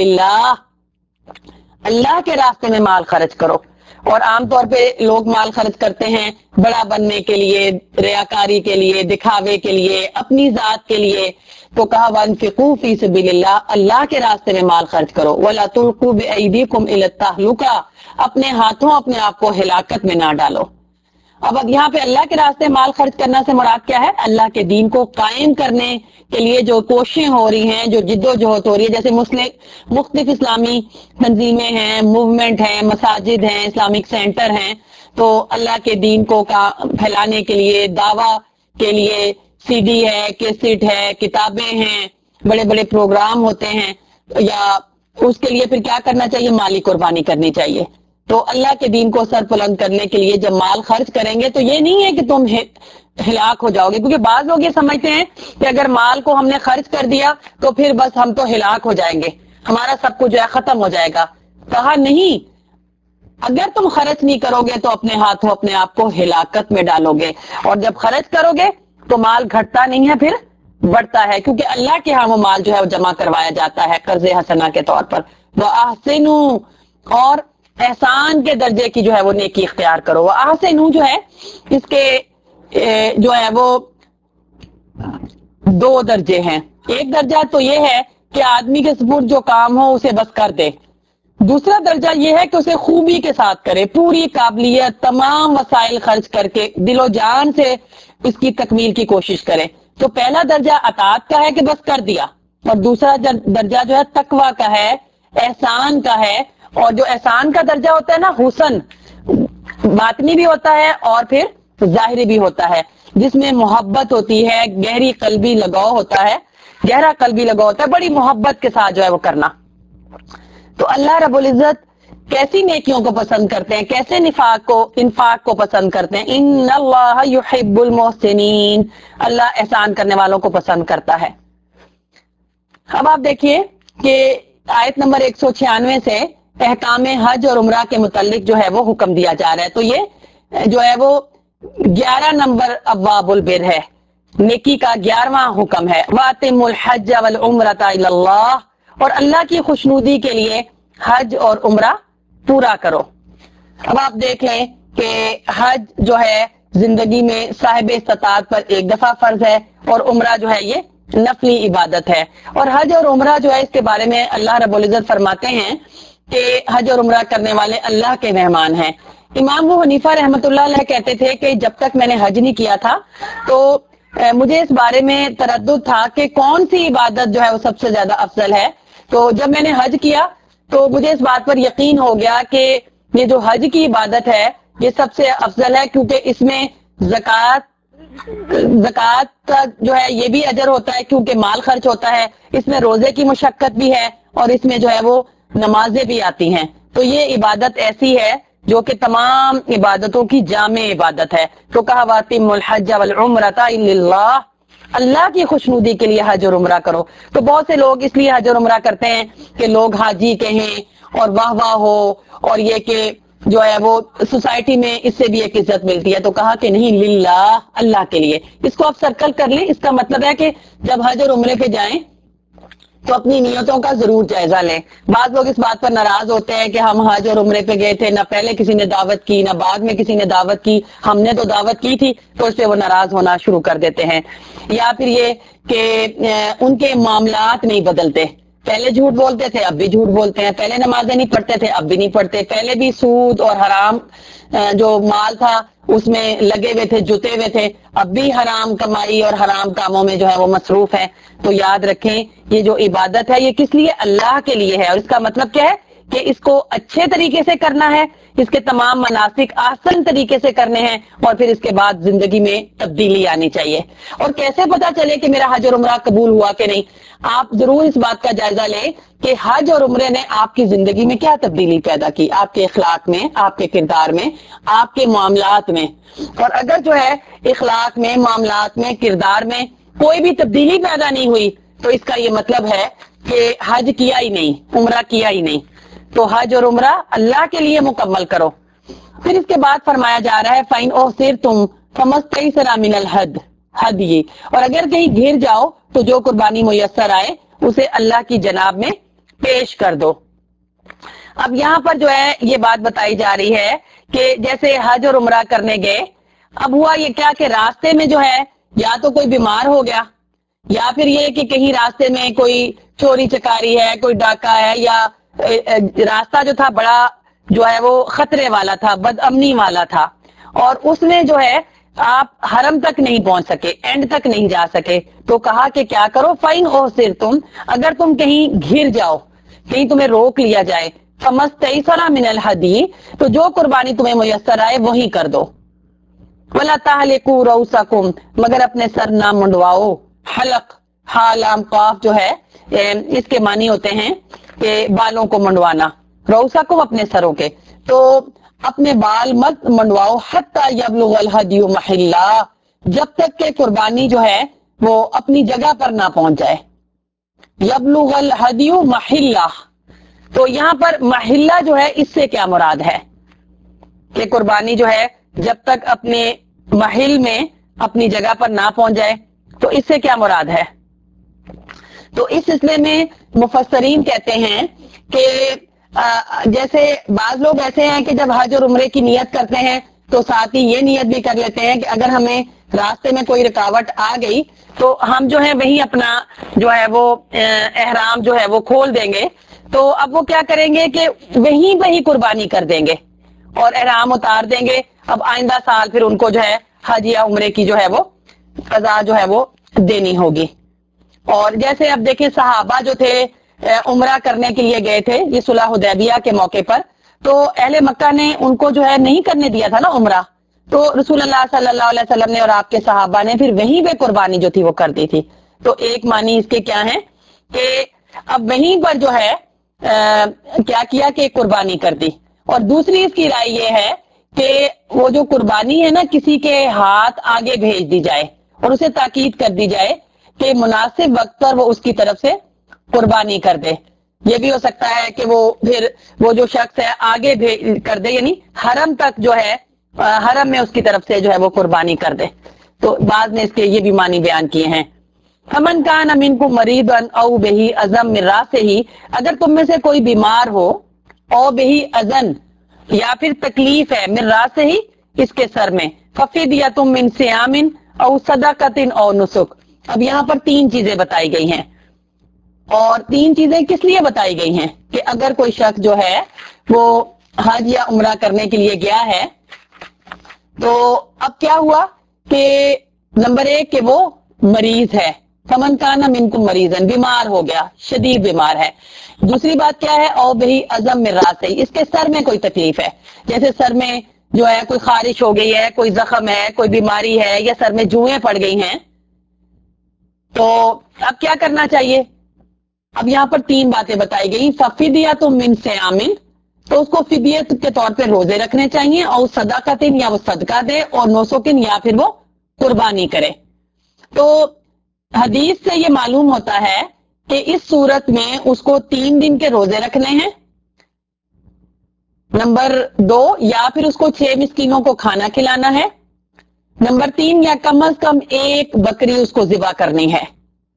اللَّهِ، اللہ کے راستے میں مال خرچ کرو۔ اور عام طور پہ لوگ مال خرچ کرتے ہیں بڑا بننے کے لیے، ریاکاری کے لیے، دکھاوے کے لیے، اپنی ذات کے لیے، تو کہا وَأَنفِقُوا فِي سَبِيلِ اللَّهِ، اللہ کے راستے میں مال خرچ کرو۔ وَلَا تُلْقُوا بِأَيْدِيكُمْ إِلَى التَّهْلُكَةِ، اپنے ہاتھوں اپنے آپ کو ہلاکت میں نہ ڈالو۔ اب یہاں پہ اللہ کے راستے مال خرچ کرنا سے مراد کیا ہے؟ اللہ کے دین کو قائم کرنے کے لیے جو کوششیں ہو رہی ہیں، جو جد و جہد ہو رہی ہے، جیسے مختلف اسلامی تنظیمیں ہیں، موومنٹ ہیں، مساجد ہیں، اسلامک سینٹر ہیں، تو اللہ کے دین کو پھیلانے کے لیے، دعویٰ کے لیے سی ڈی ہے، کیسٹ ہے، کتابیں ہیں، بڑے بڑے پروگرام ہوتے ہیں، یا اس کے لیے پھر کیا کرنا چاہیے؟ مالی قربانی کرنی چاہیے۔ تو اللہ کے دین کو سر بلند کرنے کے لیے جب مال خرچ کریں گے تو یہ نہیں ہے کہ تم ہلاک ہو جاؤ گے، کیونکہ بعض لوگ یہ سمجھتے ہیں کہ اگر مال کو ہم نے خرچ کر دیا تو پھر بس ہم تو ہلاک ہو جائیں گے، ہمارا سب کچھ جو ہے ختم ہو جائے گا۔ کہا نہیں، اگر تم خرچ نہیں کرو گے تو اپنے ہاتھوں اپنے آپ کو ہلاکت میں ڈالو گے، اور جب خرچ کرو گے تو مال گھٹتا نہیں ہے، پھر بڑھتا ہے، کیونکہ اللہ کے ہاں وہ مال جو ہے وہ جمع کروایا جاتا ہے قرض حسنہ کے طور پر۔ وَأَحْسِنُوا، اور احسان کے درجے کی جو ہے وہ نیکی اختیار کرو۔ وَأَحْسِنُوا جو ہے اس کے جو ہے وہ 2 درجے ہیں۔ ایک درجہ تو یہ ہے کہ آدمی کے سپرد جو کام ہو اسے بس کر دے، دوسرا درجہ یہ ہے کہ اسے خوبی کے ساتھ کرے، پوری قابلیت، تمام وسائل خرچ کر کے دل و جان سے اس کی تکمیل کی کوشش کرے۔ تو پہلا درجہ اطاعت کا ہے کہ بس کر دیا، اور دوسرا درجہ جو ہے تقویٰ کا ہے، احسان کا ہے۔ اور جو احسان کا درجہ ہوتا ہے نا، حسن باطنی بھی ہوتا ہے اور پھر ظاہری بھی ہوتا ہے۔ جس میں محبت ہوتی ہے، گہری قلبی لگاؤ ہوتا ہے، گہرا قلبی لگاؤ ہوتا ہے، بڑی محبت کے ساتھ جو ہے وہ کرنا۔ تو اللہ رب العزت کیسی نیکیوں کو پسند کرتے ہیں، کیسے انفاق کو پسند کرتے ہیں؟ ان اللہ یحب المحسنین، اللہ احسان کرنے والوں کو پسند کرتا ہے۔ اب آپ دیکھیے کہ آیت نمبر 196 سے احکام حج اور عمرہ کے متعلق جو ہے وہ حکم دیا جا رہا ہے۔ تو یہ جو ہے وہ 11 نمبر ابواب البر ہے، نیکی کا 11واں حکم ہے۔ وَأَتِمُّ الْحَجَّ وَالْعُمْرَةَ إِلَى اللَّهِ، اور اللہ کی خوشنودی کے لیے حج اور عمرہ پورا کرو۔ اب آپ دیکھ لیں کہ حج جو ہے زندگی میں صاحب استطاعت پر ایک دفعہ فرض ہے، اور عمرہ جو ہے یہ نفلی عبادت ہے۔ اور حج اور عمرہ جو ہے اس کے بارے میں اللہ رب العزت فرماتے ہیں کہ حج اور عمرہ کرنے والے اللہ کے مہمان ہیں۔ امام ابو حنیفہ رحمۃ اللہ علیہ کہتے تھے کہ جب تک میں نے حج نہیں کیا تھا تو مجھے اس بارے میں تردد تھا کہ کون سی عبادت جو ہے وہ سب سے زیادہ افضل ہے۔ تو جب میں نے حج کیا تو مجھے اس بات پر یقین ہو گیا کہ یہ جو حج کی عبادت ہے یہ سب سے افضل ہے، کیونکہ اس میں زکوٰۃ کا جو ہے یہ بھی اجر ہوتا ہے کیونکہ مال خرچ ہوتا ہے، اس میں روزے کی مشقت بھی ہے، اور اس میں جو ہے وہ نمازیں بھی آتی ہیں۔ تو یہ عبادت ایسی ہے جو کہ تمام عبادتوں کی جامع عبادت ہے۔ تو کہا وَأَتِمُّ الْحَجَّ وَالْعُمْرَةَ إِلَى اللَّهِ، اللہ کی خوشنودی کے لیے حج اور عمرہ کرو۔ تو بہت سے لوگ اس لیے حج اور عمرہ کرتے ہیں کہ لوگ حاجی کہیں اور واہ واہ ہو، اور یہ کہ جو ہے وہ سوسائٹی میں اس سے بھی ایک عزت ملتی ہے۔ تو کہا کہ نہیں، للہ، اللہ کے لیے۔ اس کو آپ سرکل کر لیں، اس کا مطلب ہے کہ جب حج اور عمرے پہ جائیں تو اپنی نیتوں کا ضرور جائزہ لیں۔ بعض لوگ اس بات پر ناراض ہوتے ہیں کہ ہم حج اور عمرے پہ گئے تھے، نہ پہلے کسی نے دعوت کی نہ بعد میں کسی نے دعوت کی، ہم نے تو دعوت کی تھی، تو اس پہ وہ ناراض ہونا شروع کر دیتے ہیں۔ یا پھر یہ کہ ان کے معاملات نہیں بدلتے، پہلے جھوٹ بولتے تھے اب بھی جھوٹ بولتے ہیں، پہلے نمازیں نہیں پڑھتے تھے اب بھی نہیں پڑھتے، پہلے بھی سود اور حرام جو مال تھا اس میں لگے ہوئے تھے، جتے ہوئے تھے، اب بھی حرام کمائی اور حرام کاموں میں جو ہے وہ مصروف ہے۔ تو یاد رکھیں یہ جو عبادت ہے یہ کس لیے؟ اللہ کے لیے ہے، اور اس کا مطلب کیا ہے کہ اس کو اچھے طریقے سے کرنا ہے، اس کے تمام مناسک آسن طریقے سے کرنے ہیں، اور پھر اس کے بعد زندگی میں تبدیلی آنی چاہیے۔ اور کیسے پتا چلے کہ میرا حج اور عمرہ قبول ہوا کہ نہیں؟ آپ ضرور اس بات کا جائزہ لیں کہ حج اور عمرے نے آپ کی زندگی میں کیا تبدیلی پیدا کی، آپ کے اخلاق میں، آپ کے کردار میں، آپ کے معاملات میں۔ اور اگر جو ہے اخلاق میں، معاملات میں، کردار میں کوئی بھی تبدیلی پیدا نہیں ہوئی تو اس کا یہ مطلب ہے کہ حج کیا ہی نہیں، عمرہ کیا ہی نہیں۔ تو حج اور عمرہ اللہ کے لیے مکمل کرو۔ پھر اس کے بعد فرمایا جا رہا ہے فَإِنْ أُحْصِرْتُمْ فَمَا اسْتَيْسَرَ مِنَ الْهَدْيِ، اور اگر کہیں گر جاؤ تو جو قربانی میسر آئے اسے اللہ کی جناب میں پیش کر دو۔ اب یہاں پر جو ہے یہ بات بتائی جا رہی ہے کہ جیسے حج اور عمرہ کرنے گئے، اب ہوا یہ کیا کہ راستے میں جو ہے یا تو کوئی بیمار ہو گیا، یا پھر یہ کہ کہیں راستے میں کوئی چوری چکاری ہے، کوئی ڈاکہ ہے، یا راستہ جو تھا بڑا جو ہے وہ خطرے والا تھا، بد امنی والا تھا، اور اس میں جو ہے آپ حرم تک نہیں پہنچ سکے، اینڈ تک نہیں جا سکے۔ تو کہا کہ کیا کرو، فَإِنْ أُحْصِرْتُمْ، اگر تم کہیں گر جاؤ، کہیں تمہیں روک لیا جائے، فَمَا اسْتَيْسَرَ مِنَ الْهَدْيِ، تو جو قربانی تمہیں میسر آئے وہی کر دو۔ وَلَا تَحْلِقُوا رُؤُوسَكُمْ، مگر اپنے سر نہ منڈواؤ۔ حلق، ہا لام قاف جو ہے اس کے معنی ہوتے ہیں کہ بالوں کو منڈوانا، رؤوسکم اپنے سروں کے، تو اپنے بال مت منڈواؤ حتی یبلغ الہدی محلہ، جب تک کہ قربانی جو ہے وہ اپنی جگہ پر نہ پہنچ جائے۔ یبلغ الہدی محلہ، تو یہاں پر محلہ جو ہے اس سے کیا مراد ہے کہ قربانی جو ہے جب تک اپنے محل میں اپنی جگہ پر نہ پہنچ جائے، تو اس سے کیا مراد ہے؟ تو اس سلسلے میں مفسرین کہتے ہیں کہ جیسے بعض لوگ ایسے ہیں کہ جب حج اور عمرے کی نیت کرتے ہیں تو ساتھ ہی یہ نیت بھی کر لیتے ہیں کہ اگر ہمیں راستے میں کوئی رکاوٹ آ گئی تو ہم جو ہے وہی اپنا جو ہے وہ احرام جو ہے وہ کھول دیں گے۔ تو اب وہ کیا کریں گے کہ وہی قربانی کر دیں گے اور احرام اتار دیں گے۔ اب آئندہ سال پھر ان کو جو ہے حج یا عمرے کی جو ہے وہ قضا جو ہے وہ دینی ہوگی۔ اور جیسے اب دیکھیں صحابہ جو تھے عمرہ کرنے کے لیے گئے تھے یہ صلح حدیبیہ کے موقع پر، تو اہل مکہ نے ان کو جو ہے نہیں کرنے دیا تھا نا عمرہ، تو रसूल अल्लाह सल्लल्लाहु अलैहि वसल्लम ने और आपके सहाबा ने फिर वहीं पे कुर्बानी जो थी वो कर दी थी। तो एक मानी इसके क्या है कि अब वहीं पर जो है क्या किया कि कुर्बानी कर दी। और दूसरी इसकी राय ये है कि वो जो कुर्बानी है ना, किसी के हाथ आगे भेज दी जाए और उसे ताकीद कर दी जाए कि मुनासिब वक्त पर वो उसकी तरफ से कुर्बानी कर दे। ये भी हो सकता है कि वो फिर वो जो शख्स है आगे भेज कर दे, यानी हरम तक जो है हरम में उसकी तरफ से जो है वो कुर्बानी कर दे। तो बाद में इसके ये भी मानी बयान किए हैं। फमन कान अमीन को मरीदन औ बेही अजम मिर्रा से ही, अगर तुम में से कोई बीमार हो, औ बेही अजन या फिर तकलीफ है, मिर्रा से ही इसके सर में, फफिदिया तुम मिन सियामिन औ सदाकतिन औ नुसुक। अब यहाँ पर तीन चीजें बताई गई हैं और तीन चीजें किस लिए बताई गई हैं कि अगर कोई शख्स जो है वो हज या उम्रा करने के लिए गया है तो अब क्या हुआ कि नंबर एक कि वो मरीज है, फमन काना मिनकुम मरीजन, बीमार हो गया, शदीद बीमार है। दूसरी बात क्या है, औ बही अजम मिर्रा से, इसके सर में कोई तकलीफ है, जैसे सर में जो है कोई खारिश हो गई है, कोई जख्म है, कोई बीमारी है या सर में जुएं पड़ गई हैं। तो अब क्या करना चाहिए? अब यहाँ पर तीन बातें बताई गई। फफिदिया तो मिन से आमिन, तो उसको फिदियत के तौर पे रोजे रखने चाहिए, और सदाकतिन या वो सदका दे, और नौसुकिन या फिर वो कुर्बानी करे। तो हदीस से ये मालूम होता है कि इस सूरत में उसको 3 दिन के रोजे रखने हैं, नंबर 2 या फिर उसको 6 मिस्कीनों को खाना खिलाना है, नंबर 3 या कम अज कम एक बकरी उसको जिबा करनी है।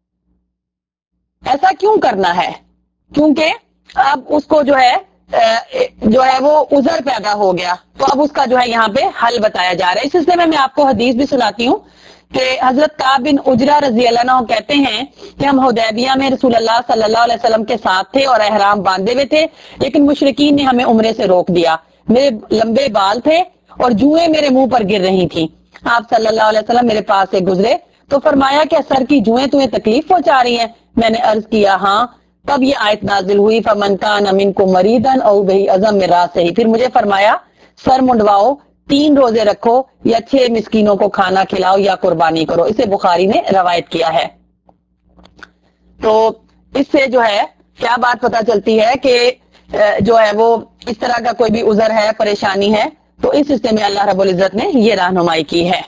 ऐसा क्यों करना है? क्योंकि अब उसको जो है वो उजर पैदा हो गया, तो अब उसका जो है यहाँ पे हल बताया जा रहा है। इस सिलसिले में मैं आपको हदीस भी सुनाती हूँ कि हजरत काब बिन उजरा रजी अल्लाह अन्हु कहते हैं कि हम हुदैबिया में रसूल अल्लाह सल्लल्लाहु अलैहि वसल्लम के साथ थे और एहराम बांधे हुए थे, लेकिन मुशरिकीन ने हमें उम्रे से रोक दिया। मेरे लंबे बाल थे और जुएं मेरे मुंह पर गिर रही थी। आप सल्लल्लाहु अलैहि वसल्लम मेरे पास से गुजरे तो फरमाया कि सर की जुएं तुम्हें तकलीफ पहुंचा रही हैं? मैंने अर्ज किया हाँ। तब ये आयत नाजिल हुई, फमन कान अमीन को मरीदन औ बही अजम मिर्रा से ही। फिर मुझे फरमाया सर मुंडवाओ, 3 रोजे रखो या 6 मिस्कीनों को खाना खिलाओ या कुर्बानी करो। इसे बुखारी ने रवायत किया है। तो इससे जो है क्या बात पता चलती है कि जो है वो इस तरह का कोई भी उजर है, परेशानी है, तो इस हिस्से में अल्लाह रब्बुल इज्जत ने ये रहनुमाई की है।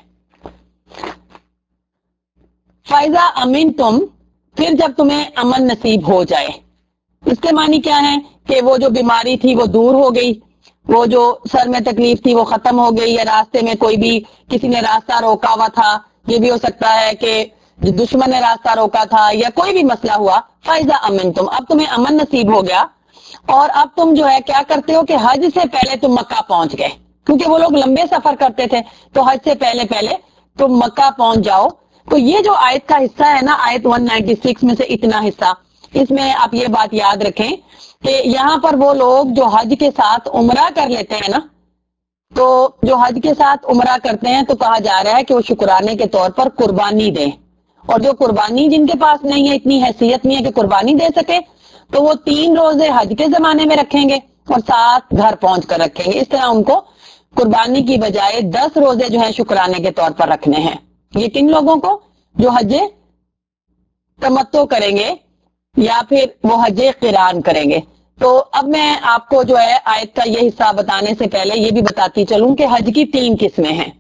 फायजा अमीन तुम, फिर जब तुम्हें अमन नसीब हो जाए। इसके मानी क्या है कि वो जो बीमारी थी वो दूर हो गई, वो जो सर में तकलीफ थी वो खत्म हो गई, या रास्ते में कोई भी किसी ने रास्ता रोका हुआ था, ये भी हो सकता है कि दुश्मन ने रास्ता रोका था या कोई भी मसला हुआ। फायजा अमीन तुम, अब तुम्हें अमन नसीब हो गया और अब तुम जो है क्या करते हो कि हज से पहले तुम मक्का पहुंच गए, क्योंकि वो लोग लंबे सफर करते थे, तो हज से पहले पहले तुम मक्का पहुंच जाओ। तो ये जो आयत का हिस्सा है ना, आयत 196 में से इतना हिस्सा, इसमें आप ये बात याद रखें कि यहाँ पर वो लोग जो हज के साथ उमरा कर लेते हैं ना, तो जो हज के साथ उमरा करते हैं तो कहा जा रहा है कि वो शुक्राने के तौर पर कुर्बानी दें, और जो कुर्बानी जिनके पास नहीं है, इतनी हैसियत नहीं है कि कुर्बानी दे सके, तो वो 3 रोजे हज के जमाने में रखेंगे और 7 घर पहुंच कर रखेंगे। इस तरह उनको कुर्बानी की बजाय 10 रोजे जो है शुक्राने के तौर पर रखने हैं। ये किन लोगों को? जो हज तमत्तो करेंगे या फिर वो हज क़िरान करेंगे। तो अब मैं आपको जो है आयत का ये हिस्सा बताने से पहले ये भी बताती चलूं कि हज की 3 किस्में हैं।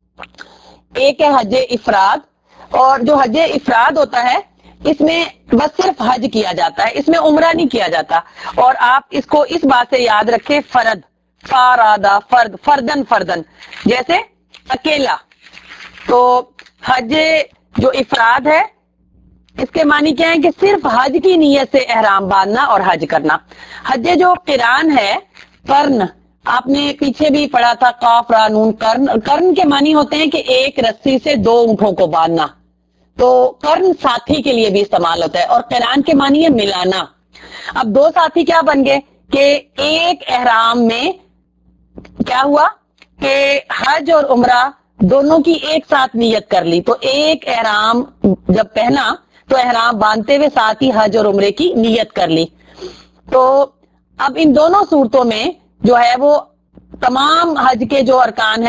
एक है हज इफराद, और जो हज इफराद होता है इसमें बस सिर्फ हज किया जाता है, इसमें उम्रा नहीं किया जाता। और आप इसको इस बात से याद रखें, फर्द, फारादा, फर्द, फर्दन फर्दन, जैसे अकेला। तो हज जो इफराद है इसके मानी क्या है कि सिर्फ हज की नीयत से एहराम बांधना और हज करना। हज जो किरान है, कर्न, आपने पीछे भी पढ़ा था, काफ रा नून कर्न। कर्न के मानी होते हैं कि एक रस्सी से 2 ऊंटों को बांधना, तो कर्न साथी के लिए भी इस्तेमाल होता है। और किरान के मानी है मिलाना। अब 2 साथी क्या बन गए कि एक एहराम में क्या हुआ कि हज और उम्रा दोनों की एक साथ नियत कर ली, तो एक एहराम जब पहना तो एहराम बांधते हुए साथ ही हज और उम्रे की नियत कर ली। तो अब इन दोनों सूरतों में जो है वो तमाम हज के जो अरकान हैं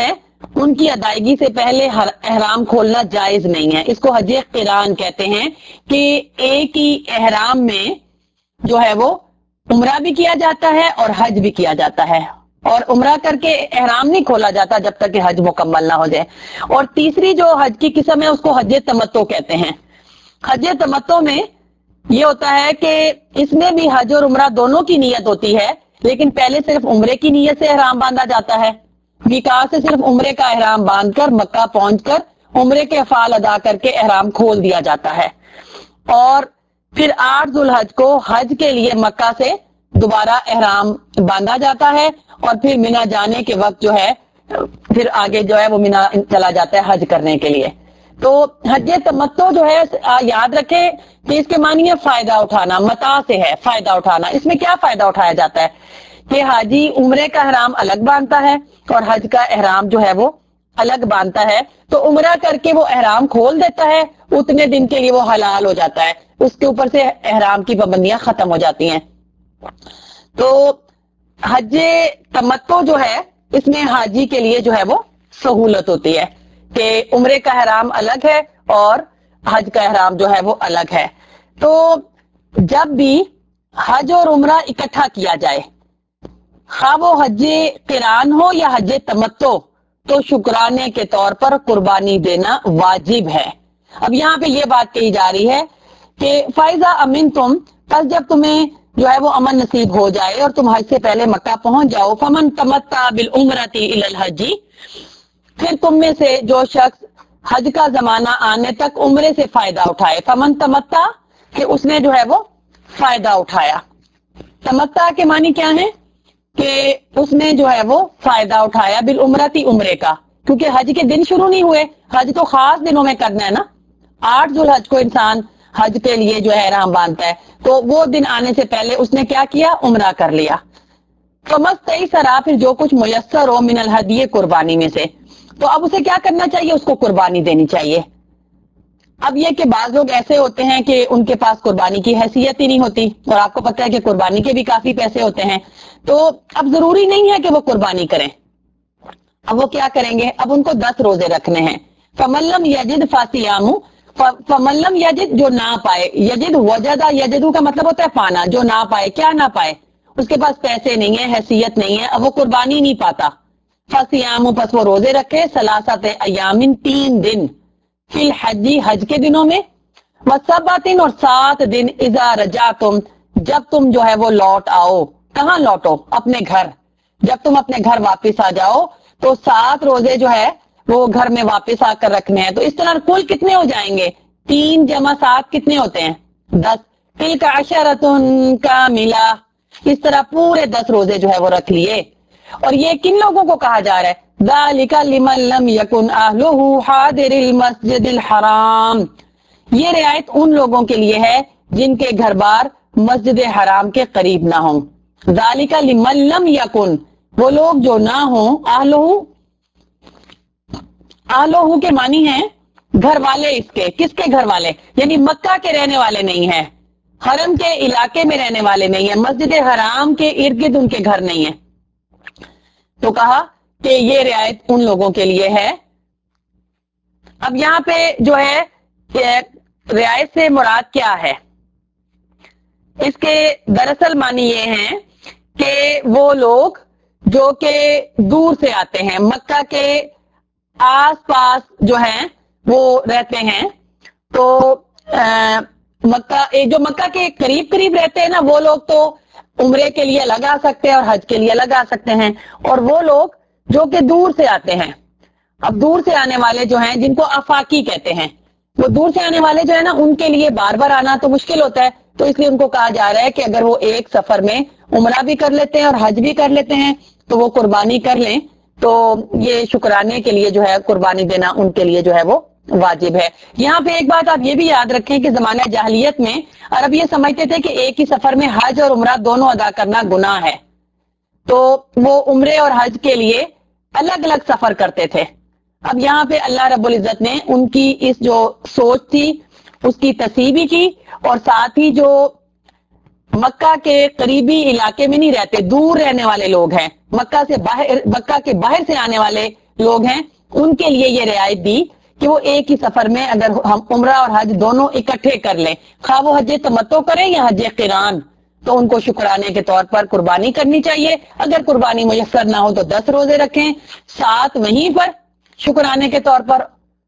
ان کی ادائیگی سے پہلے احرام کھولنا جائز نہیں ہے. اس کو حج قران کہتے ہیں کہ ایک ہی احرام میں جو ہے وہ عمرہ بھی کیا جاتا ہے اور حج بھی کیا جاتا ہے, اور عمرہ کر کے احرام نہیں کھولا جاتا جب تک کہ حج مکمل نہ ہو جائے. اور تیسری جو حج کی قسم ہے اس کو حج تمتع کہتے ہیں. حج تمتع میں یہ ہوتا ہے کہ اس میں بھی حج اور عمرہ دونوں کی نیت ہوتی ہے, لیکن پہلے صرف عمرے کی نیت سے احرام باندھا جاتا ہے. میقات سے صرف عمرے کا احرام باندھ کر مکہ پہنچ کر عمرے کے افعال ادا کر کے احرام کھول دیا جاتا ہے, اور پھر 8 ذوالحج کو حج کے لیے مکہ سے دوبارہ احرام باندھا جاتا ہے, اور پھر مینا جانے کے وقت جو ہے پھر آگے جو ہے وہ مینا چلا جاتا ہے حج کرنے کے لیے. تو حج تمتع جو ہے یاد رکھیں کہ اس کے معنی ہے فائدہ اٹھانا, متاع سے ہے فائدہ اٹھانا. اس میں کیا فائدہ اٹھایا جاتا ہے کہ حاجی عمرے کا احرام الگ باندھتا ہے اور حج کا احرام جو ہے وہ الگ باندھتا ہے, تو عمرہ کر کے وہ احرام کھول دیتا ہے, اتنے دن کے لیے وہ حلال ہو جاتا ہے, اس کے اوپر سے احرام کی پابندیاں ختم ہو جاتی ہیں. تو حج تمتع جو ہے اس میں حاجی کے لیے جو ہے وہ سہولت ہوتی ہے کہ عمرے کا احرام الگ ہے اور حج کا احرام جو ہے وہ الگ ہے. تو جب بھی حج اور عمرہ اکٹھا کیا جائے, خواہ وہ حج قران ہو یا حج تمتع, تو شکرانے کے طور پر قربانی دینا واجب ہے. اب یہاں پہ یہ بات کہی جا رہی ہے کہ فائزہ امین تم, پس جب تمہیں جو ہے وہ امن نصیب ہو جائے اور تم حج سے پہلے مکہ پہنچ جاؤ, فمن تمتع بالعمرۃ الی الحج, پھر تم میں سے جو شخص حج کا زمانہ آنے تک عمرے سے فائدہ اٹھائے. فمن تمتع کہ اس نے جو ہے وہ فائدہ اٹھایا. تمتع کے معنی کیا ہے کہ اس نے جو ہے وہ فائدہ اٹھایا بالعمرۃ عمرے کا, کیونکہ حج کے دن شروع نہیں ہوئے, حج تو خاص دنوں میں کرنا ہے نا. 8 ذوالحج کو انسان حج کے لیے جو ہے احرام باندھتا ہے, تو وہ دن آنے سے پہلے اس نے کیا کیا, عمرہ کر لیا. فمستیسر, پھر جو کچھ میسر ہو من الہدی قربانی میں سے, تو اب اسے کیا کرنا چاہیے, اس کو قربانی دینی چاہیے. اب یہ کہ بعض لوگ ایسے ہوتے ہیں کہ ان کے پاس قربانی کی حیثیت ہی نہیں ہوتی, اور آپ کو پتہ ہے کہ قربانی کے بھی کافی پیسے ہوتے ہیں, تو اب ضروری نہیں ہے کہ وہ قربانی کریں. اب وہ کیا کریں گے, اب ان کو 10 روزے رکھنے ہیں. فملم یجد فصیام, فملم یجد جو نہ پائے, یجد وجدہ, یجدو کا مطلب ہوتا ہے پانا, جو نہ پائے, کیا نہ پائے, اس کے پاس پیسے نہیں ہے, حیثیت نہیں ہے, اب وہ قربانی نہیں پاتا. فصیام, پس وہ روزے رکھے, ثلاثت ایام 3 دن, فی الحج حج کے دنوں میں, وسبت اور 7 دن اذا رجعتم, جب تم جو ہے وہ لوٹ آؤ. کہاں لوٹو, اپنے گھر, جب تم اپنے گھر واپس آ جاؤ تو 7 روزے جو ہے وہ گھر میں واپس آ کر رکھنے ہیں. تو اس طرح کل کتنے ہو جائیں گے, 3 جمع 7 کتنے ہوتے ہیں, 10. تلک عشرۃ کاملہ, اس طرح پورے 10 روزے جو ہے وہ رکھ لیے. اور یہ کن لوگوں کو کہا جا رہا ہے, ذالک لمن لم یکن اہلہ حاضر المسجد الحرام, یہ رعایت ان لوگوں کے لیے ہے جن کے گھر بار مسجد حرام کے قریب نہ ہوں. ذالک لمن لم یکن, وہ لوگ جو نہ ہوں, اہلہ کے معنی ہیں گھر والے, اس کے کس کے گھر والے, یعنی مکہ کے رہنے والے نہیں ہیں, حرم کے علاقے میں رہنے والے نہیں ہیں, مسجد حرام کے ارد گرد ان کے گھر نہیں ہیں. تو کہا کہ یہ رعایت ان لوگوں کے لیے ہے. اب یہاں پہ جو ہے رعایت سے مراد کیا ہے, اس کے دراصل معنی یہ ہیں کہ وہ لوگ جو کہ دور سے آتے ہیں, مکہ کے آس پاس جو ہیں وہ رہتے ہیں, تو جو مکہ کے قریب رہتے ہیں نا, وہ لوگ تو عمرے کے لیے الگ آ سکتے ہیں اور حج کے لیے الگ آ سکتے ہیں, اور وہ لوگ جو کہ دور سے آتے ہیں. اب دور سے آنے والے جو ہیں جن کو آفاقی کہتے ہیں, وہ دور سے آنے والے جو ہے نا ان کے لیے بار بار آنا تو مشکل ہوتا ہے, تو اس لیے ان کو کہا جا رہا ہے کہ اگر وہ ایک سفر میں عمرہ بھی کر لیتے ہیں اور حج بھی کر لیتے ہیں تو وہ قربانی کر لیں, تو یہ شکرانے کے لیے جو ہے قربانی دینا ان کے لیے جو ہے وہ واجب ہے. یہاں پہ ایک بات آپ یہ بھی یاد رکھیں کہ زمانہ جاہلیت میں عرب یہ سمجھتے تھے کہ ایک ہی سفر میں حج اور عمرہ دونوں ادا کرنا گناہ ہے, تو وہ عمرے اور حج کے لیے الگ الگ سفر کرتے تھے. اب یہاں پہ اللہ رب العزت نے ان کی اس جو سوچ تھی اس کی تصحیح بھی کی, اور ساتھ ہی جو مکہ کے قریبی علاقے میں نہیں رہتے, دور رہنے والے لوگ ہیں, مکہ کے باہر سے آنے والے لوگ ہیں, ان کے لیے یہ رعایت دی کہ وہ ایک ہی سفر میں اگر ہم عمرہ اور حج دونوں اکٹھے کر لیں، خواہ وہ حج تمتع کریں یا حج قران، تو ان کو شکرانے کے طور پر قربانی کرنی چاہیے۔ اگر قربانی میسر نہ ہو تو 10 روزے رکھیں، 7 وہیں پر شکرانے کے طور پر،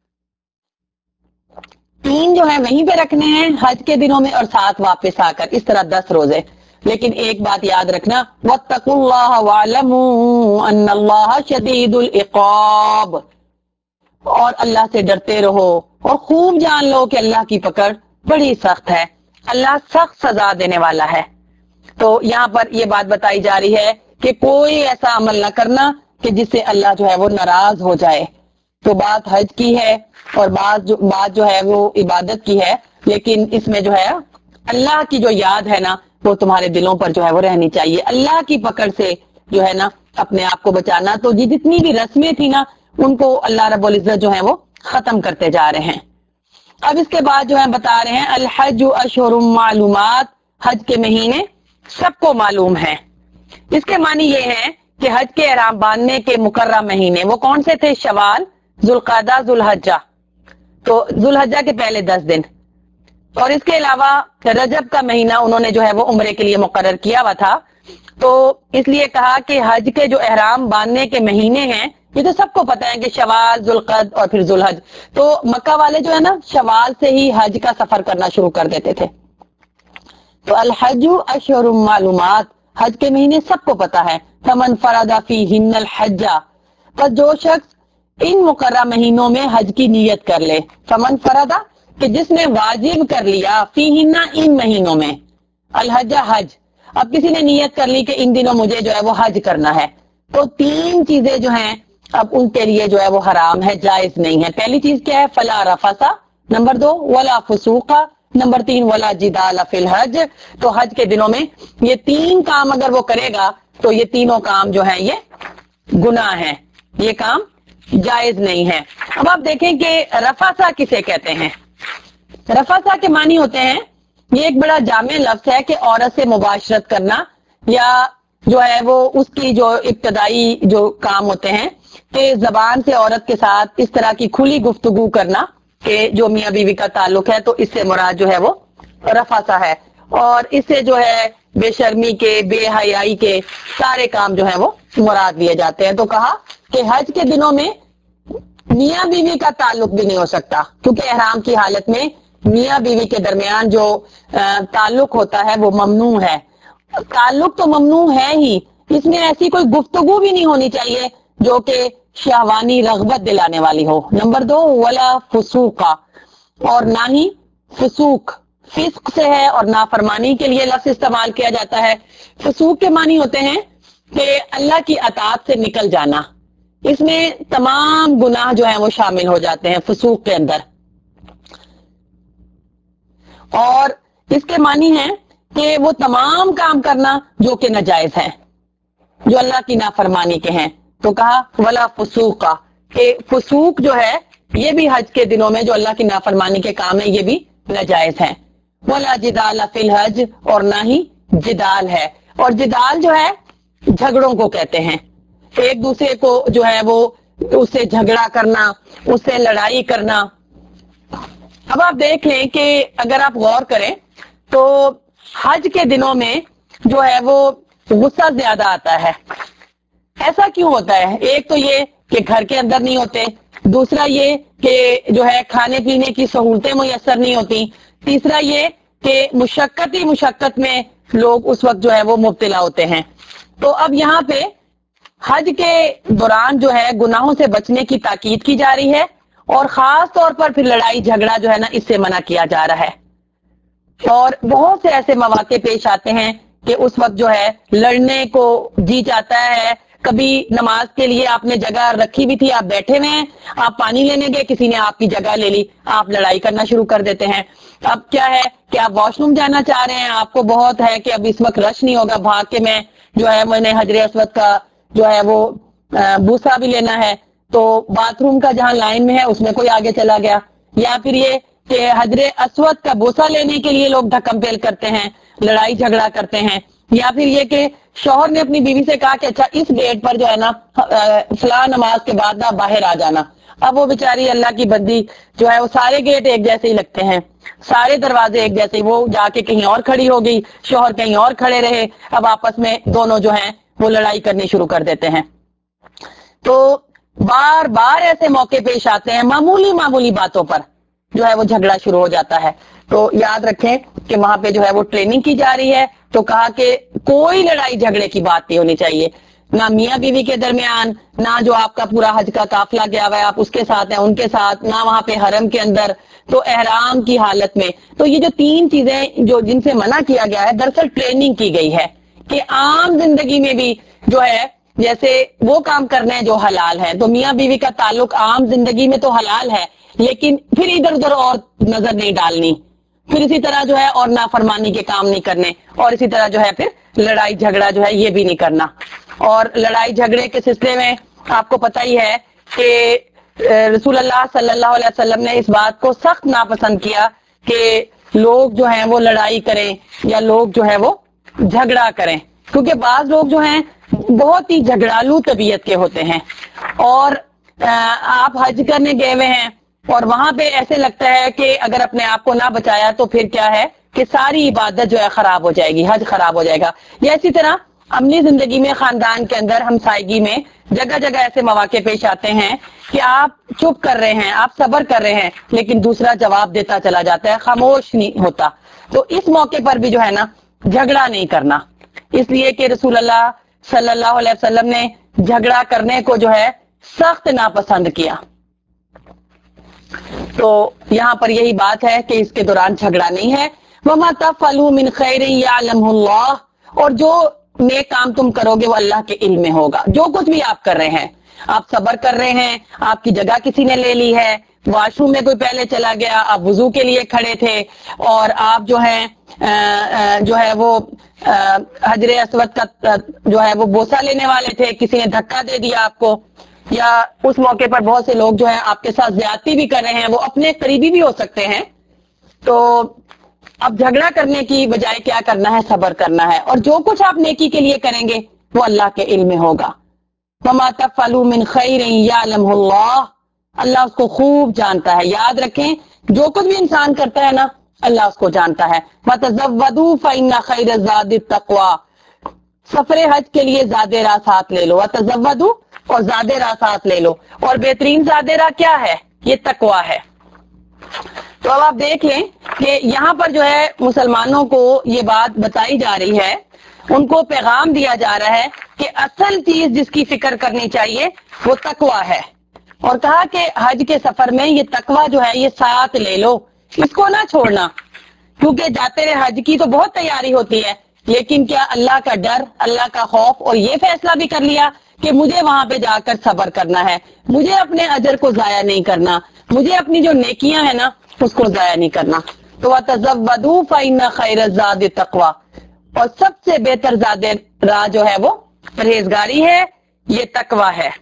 3 جو ہے وہیں پہ رکھنے ہیں حج کے دنوں میں، اور 7 واپس آ کر، اس طرح 10 روزے۔ لیکن ایک بات یاد رکھنا، وَاتَّقُوا اللَّهَ وَاعْلَمُوا أَنَّ اللَّهَ شَدِيدُ الْعِقَابِ، اور اللہ سے ڈرتے رہو اور خوب جان لو کہ اللہ کی پکڑ بڑی سخت ہے، اللہ سخت سزا دینے والا ہے۔ تو یہاں پر یہ بات بتائی جا رہی ہے کہ کوئی ایسا عمل نہ کرنا کہ جس سے اللہ جو ہے وہ ناراض ہو جائے۔ تو بات حج کی ہے اور بات جو ہے وہ عبادت کی ہے، لیکن اس میں جو ہے اللہ کی جو یاد ہے نا وہ تمہارے دلوں پر جو ہے وہ رہنی چاہیے، اللہ کی پکڑ سے جو ہے نا اپنے آپ کو بچانا۔ تو جتنی بھی رسمیں تھی نا ان کو اللہ رب العزت جو ہے وہ ختم کرتے جا رہے ہیں۔ اب اس کے بعد جو ہے بتا رہے ہیں الحج اشہر معلومات، حج کے مہینے سب کو معلوم ہے۔ اس کے معنی یہ ہے کہ حج کے احرام باندھنے کے مقررہ مہینے وہ کون سے تھے؟ شوال، ذوالقعدہ، ذوالحجہ، تو ذوالحجہ کے پہلے 10 دن، اور اس کے علاوہ رجب کا مہینہ انہوں نے جو ہے وہ عمرے کے لیے مقرر کیا ہوا تھا، تو اس لیے کہا کہ حج کے جو احرام باندھنے کے مہینے ہیں یہ تو سب کو پتہ ہے کہ شوال، ذوالقعدہ اور پھر ذوالحج، تو مکہ والے جو ہے نا شوال سے ہی حج کا سفر کرنا شروع کر دیتے تھے۔ تو الحج اشہر معلومات، حج کے مہینے سب کو پتہ ہے۔ فمن فرض فیہن الحج، پر جو شخص ان مقررہ مہینوں میں حج کی نیت کر لے، فمن فرض کہ جس نے واجب کر لیا، فیہن ان مہینوں میں، الحج حج، اب کسی نے نیت کر لی کہ ان دنوں مجھے جو ہے وہ حج کرنا ہے، تو 3 چیزیں جو ہیں اب ان کے لیے جو ہے وہ حرام ہے، جائز نہیں ہے۔ پہلی چیز کیا ہے؟ فلا رفث، نمبر 2 ولا فسوق، نمبر 3 ولا جدال فی الحج۔ تو حج کے دنوں میں یہ 3 کام اگر وہ کرے گا تو یہ تینوں کام جو ہیں یہ گناہ ہیں، یہ کام جائز نہیں ہے۔ اب آپ دیکھیں کہ رفثہ کسے کہتے ہیں؟ رفثہ کے معنی ہوتے ہیں، یہ ایک بڑا جامع لفظ ہے کہ عورت سے مباشرت کرنا، یا جو ہے وہ اس کی جو ابتدائی جو کام ہوتے ہیں کہ زبان سے عورت کے ساتھ اس طرح کی کھلی گفتگو کرنا کہ جو میاں بیوی کا تعلق ہے، تو اس سے مراد جو ہے وہ رفثہ ہے، اور اس سے جو ہے بے شرمی کے، بے حیائی کے سارے کام جو ہے وہ مراد لیے جاتے ہیں۔ تو کہا کہ حج کے دنوں میں میاں بیوی کا تعلق بھی نہیں ہو سکتا، کیونکہ احرام کی حالت میں میاں بیوی کے درمیان جو تعلق ہوتا ہے وہ ممنوع ہے۔ تعلق تو ممنوع ہے ہی، اس میں ایسی کوئی گفتگو بھی نہیں ہونی چاہیے جو کہ شہوانی رغبت دلانے والی ہو۔ نمبر 2 ولا فسوق، اور نہ ہی فسوق، فسق سے ہے اور نافرمانی کے لیے لفظ استعمال کیا جاتا ہے۔ فسوق کے معنی ہوتے ہیں کہ اللہ کی اطاعت سے نکل جانا، اس میں تمام گناہ جو ہیں وہ شامل ہو جاتے ہیں فسوق کے اندر، اور اس کے معنی ہے کہ وہ تمام کام کرنا جو کہ ناجائز ہیں، جو اللہ کی نافرمانی کے ہیں۔ تو کہا ولا فسوق، کہ فسوق جو ہے یہ بھی حج کے دنوں میں جو اللہ کی نافرمانی کے کام ہیں یہ بھی ناجائز ہیں۔ ولا جدال فی الحج، اور نہ ہی جدال ہے، اور جدال جو ہے جھگڑوں کو کہتے ہیں، ایک دوسرے کو جو ہے وہ اس سے جھگڑا کرنا، اس سے لڑائی کرنا۔ اب آپ دیکھ لیں کہ اگر آپ غور کریں تو حج کے دنوں میں جو ہے وہ غصہ زیادہ آتا ہے۔ ایسا کیوں ہوتا ہے؟ ایک تو یہ کہ گھر کے اندر نہیں ہوتے، دوسرا یہ کہ جو ہے کھانے پینے کی سہولتیں میسر نہیں ہوتی، تیسرا یہ کہ مشقت ہی مشقت میں لوگ اس وقت جو ہے وہ مبتلا ہوتے ہیں۔ تو اب یہاں پہ حج کے دوران جو ہے گناہوں سے بچنے کی تاکید کی جا رہی ہے، اور خاص طور پر پھر لڑائی جھگڑا جو ہے نا اس سے منع کیا جا رہا ہے۔ اور بہت سے ایسے مواقع پیش آتے ہیں کہ اس وقت جو ہے لڑنے کو جی چاہتا ہے، کبھی نماز کے لیے آپ نے جگہ رکھی بھی تھی، آپ بیٹھے ہوئے ہیں، آپ پانی لینے گئے، کسی نے آپ کی جگہ لے لی، آپ لڑائی کرنا شروع کر دیتے ہیں۔ اب کیا ہے کہ آپ واش روم جانا چاہ رہے ہیں، آپ کو بہت ہے کہ اب اس وقت رش نہیں ہوگا، بھاگ کے میں نے حجر اسود کا جو ہے وہ بوسا بھی لینا ہے، تو باتھ روم کا جہاں لائن میں ہے اس میں کوئی آگے چلا گیا، یا پھر یہ کہ حجر اسود کا بوسا لینے کے لیے لوگ دھکم پیل کرتے ہیں، لڑائی جھگڑا کرتے ہیں۔ یا پھر یہ کہ شوہر نے اپنی بیوی سے کہا کہ اچھا اس ڈیٹ پر جو ہے نا فلاں نماز کے بعد نا باہر آ جانا. اب وہ بیچاری اللہ کی بندی جو ہے وہ سارے گیٹ ایک جیسے ہی لگتے ہیں, سارے دروازے ایک جیسے ہی, وہ جا کے کہیں اور کھڑی ہو گئی, شوہر کہیں اور کھڑے رہے, اب آپس میں دونوں جو ہیں وہ لڑائی کرنی شروع کر دیتے ہیں. تو بار بار ایسے موقع پیش آتے ہیں, معمولی معمولی باتوں پر جو ہے وہ جھگڑا شروع ہو جاتا ہے. تو یاد رکھیں کہ وہاں پہ جو ہے وہ ٹریننگ کی جا رہی ہے. تو کہا کہ کوئی لڑائی جھگڑے کی بات نہیں ہونی چاہیے, نہ میاں بیوی کے درمیان, نہ جو آپ کا پورا حج کا قافلہ گیا ہوا ہے آپ اس کے ساتھ ہیں ان کے ساتھ, نہ وہاں پہ حرم کے اندر, تو احرام کی حالت میں. تو یہ جو 3 چیزیں جو جن سے منع کیا گیا ہے, دراصل ٹریننگ کی گئی ہے کہ عام زندگی میں بھی جو ہے جیسے وہ کام کرنے ہیں جو حلال ہے. تو میاں بیوی کا تعلق عام زندگی میں تو حلال ہے, لیکن پھر ادھر ادھر اور نظر نہیں ڈالنی, پھر اسی طرح جو ہے اور نافرمانی کے کام نہیں کرنے, اور اسی طرح جو ہے پھر لڑائی جھگڑا جو ہے یہ بھی نہیں کرنا. اور لڑائی جھگڑے کے سلسلے میں آپ کو پتہ ہی ہے کہ رسول اللہ صلی اللہ علیہ وسلم نے اس بات کو سخت ناپسند کیا کہ لوگ جو ہیں وہ لڑائی کریں یا لوگ جو ہے وہ جھگڑا کریں, کیونکہ بعض لوگ جو ہیں بہت ہی جھگڑالو طبیعت کے ہوتے ہیں. اور آپ حج کرنے گئے ہوئے ہیں اور وہاں پہ ایسے لگتا ہے کہ اگر اپنے آپ کو نہ بچایا تو پھر کیا ہے کہ ساری عبادت جو ہے خراب ہو جائے گی, حج خراب ہو جائے گا. یا اسی طرح عملی زندگی میں, خاندان کے اندر, ہمسائیگی میں جگہ جگہ ایسے مواقع پیش آتے ہیں کہ آپ چپ کر رہے ہیں, آپ صبر کر رہے ہیں, لیکن دوسرا جواب دیتا چلا جاتا ہے, خاموش نہیں ہوتا. تو اس موقع پر بھی جو ہے نا جھگڑا نہیں کرنا, اس لیے کہ رسول اللہ صلی اللہ علیہ وسلم نے جھگڑا کرنے کو جو ہے سخت ناپسند کیا. تو یہاں پر یہی بات ہے کہ اس کے دوران جھگڑا نہیں ہے. وَمَا تَفْعَلُوا مِنْ خَيْرٍ يَعْلَمْهُ اللَّهُ, اور جو نیک کام تم کرو گے وہ اللہ کے علم میں ہوگا. جو کچھ بھی آپ کر رہے ہیں, آپ صبر کر رہے ہیں, آپ کی جگہ کسی نے لے لی ہے, واش روم میں کوئی پہلے چلا گیا, آپ وضو کے لیے کھڑے تھے, اور آپ جو ہے وہ حجر اسود کا جو ہے وہ بوسہ لینے والے تھے, کسی نے دھکا دے دیا آپ کو, یا اس موقع پر بہت سے لوگ جو ہیں آپ کے ساتھ زیادتی بھی کر رہے ہیں, وہ اپنے قریبی بھی ہو سکتے ہیں. تو اب جھگڑا کرنے کی بجائے کیا کرنا ہے, صبر کرنا ہے, اور جو کچھ آپ نیکی کے لیے کریں گے وہ اللہ کے علم میں ہوگا. وَمَا تَفْعَلُوا مِنْ خَيْرٍ يَعْلَمْهُ اللَّهُ, اللہ اس کو خوب جانتا ہے. یاد رکھیں جو کچھ بھی انسان کرتا ہے نا اللہ اس کو جانتا ہے. وَتَزَوَّدُوا فَإِنَّ خَيْرَ الزَّادِ التَّقْوَىٰ, سفر حج کے لیے زاد راہ ساتھ لے لو. وَتَزَوَّدُوا, اور زاد راہ ساتھ لے لو, اور بہترین زاد راہ کیا ہے, یہ تقویٰ ہے. تو اب آپ دیکھ لیں کہ یہاں پر جو ہے مسلمانوں کو یہ بات بتائی جا رہی ہے, ان کو پیغام دیا جا رہا ہے کہ اصل چیز جس کی فکر کرنی چاہیے وہ تقویٰ ہے. اور کہا کہ حج کے سفر میں یہ تقویٰ جو ہے یہ ساتھ لے لو, اس کو نہ چھوڑنا, کیونکہ جاتے رہے حج کی تو بہت تیاری ہوتی ہے, لیکن کیا اللہ کا ڈر, اللہ کا خوف, اور یہ فیصلہ بھی کر لیا کہ مجھے وہاں پہ جا کر صبر کرنا ہے, مجھے اپنے اجر کو ضائع نہیں کرنا, مجھے اپنی جو نیکیاں ہیں نا اس کو ضائع نہیں کرنا. تو وَتَزَوَّدُوا فَإِنَّ خَيْرَ الزَّادِ التَّقْوَىٰ, اور سب سے بہتر زاد راہ جو ہے وہ پرہیزگاری ہے, یہ تقویٰ ہے.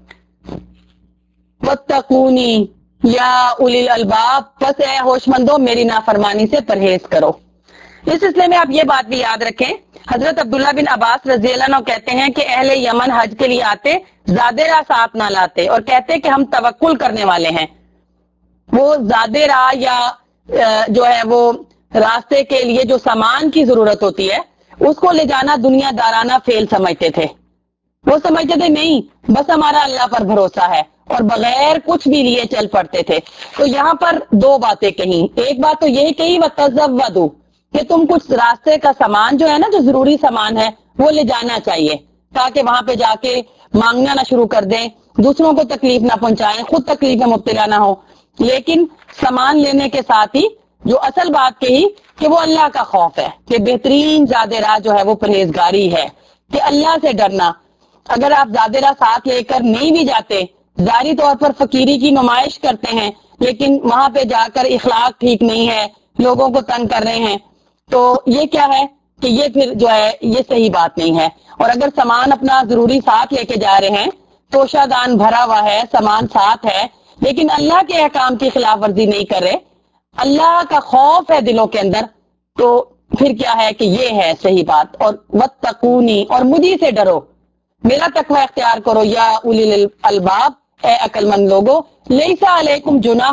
وَاتَّقُونِی یا اولی الالباب, پس اے ہوش مندو میری نافرمانی سے پرہیز کرو. اس سلسلے میں آپ یہ بات بھی یاد رکھیں, حضرت عبداللہ بن عباس رضی اللہ عنہ کہتے ہیں کہ اہل یمن حج کے لیے آتے, زاد راہ ساتھ نہ لاتے, اور کہتے کہ ہم توکل کرنے والے ہیں. وہ زاد راہ یا جو ہے وہ راستے کے لیے جو سامان کی ضرورت ہوتی ہے اس کو لے جانا دنیا دارانہ فعل سمجھتے تھے. وہ سمجھتے تھے نہیں بس ہمارا اللہ پر بھروسہ ہے, اور بغیر کچھ بھی لیے چل پڑتے تھے. تو یہاں پر 2 باتیں کہیں, ایک بات تو یہی کہی وَتَزَوَّدُوا, کہ تم کچھ راستے کا سامان جو ہے نا, جو ضروری سامان ہے وہ لے جانا چاہیے, تاکہ وہاں پہ جا کے مانگنا نہ شروع کر دیں, دوسروں کو تکلیف نہ پہنچائیں, خود تکلیف میں مبتلا نہ ہو. لیکن سامان لینے کے ساتھ ہی جو اصل بات کہی کہ وہ اللہ کا خوف ہے, کہ بہترین زاد راہ جو ہے وہ پرہیزگاری ہے, کہ اللہ سے ڈرنا. اگر آپ زاد راہ ساتھ لے کر نہیں بھی جاتے, ظاہری طور پر فقیری کی نمائش کرتے ہیں, لیکن وہاں پہ جا کر اخلاق ٹھیک نہیں ہے, لوگوں کو تنگ کر رہے ہیں, تو یہ کیا ہے کہ یہ پھر جو ہے یہ صحیح بات نہیں ہے. اور اگر سامان اپنا ضروری ساتھ لے کے جا رہے ہیں, توشہ دان بھرا ہوا ہے, سامان ساتھ ہے, لیکن اللہ کے احکام کی خلاف ورزی نہیں کر رہے, اللہ کا خوف ہے دلوں کے اندر, تو پھر کیا ہے کہ یہ ہے صحیح بات، اور واتقونی، اور مجھے سے ڈرو، میرا تقوی اختیار کرو، یا اولی الالباب، اے عقل مند لوگو، لیسا علیکم جناح،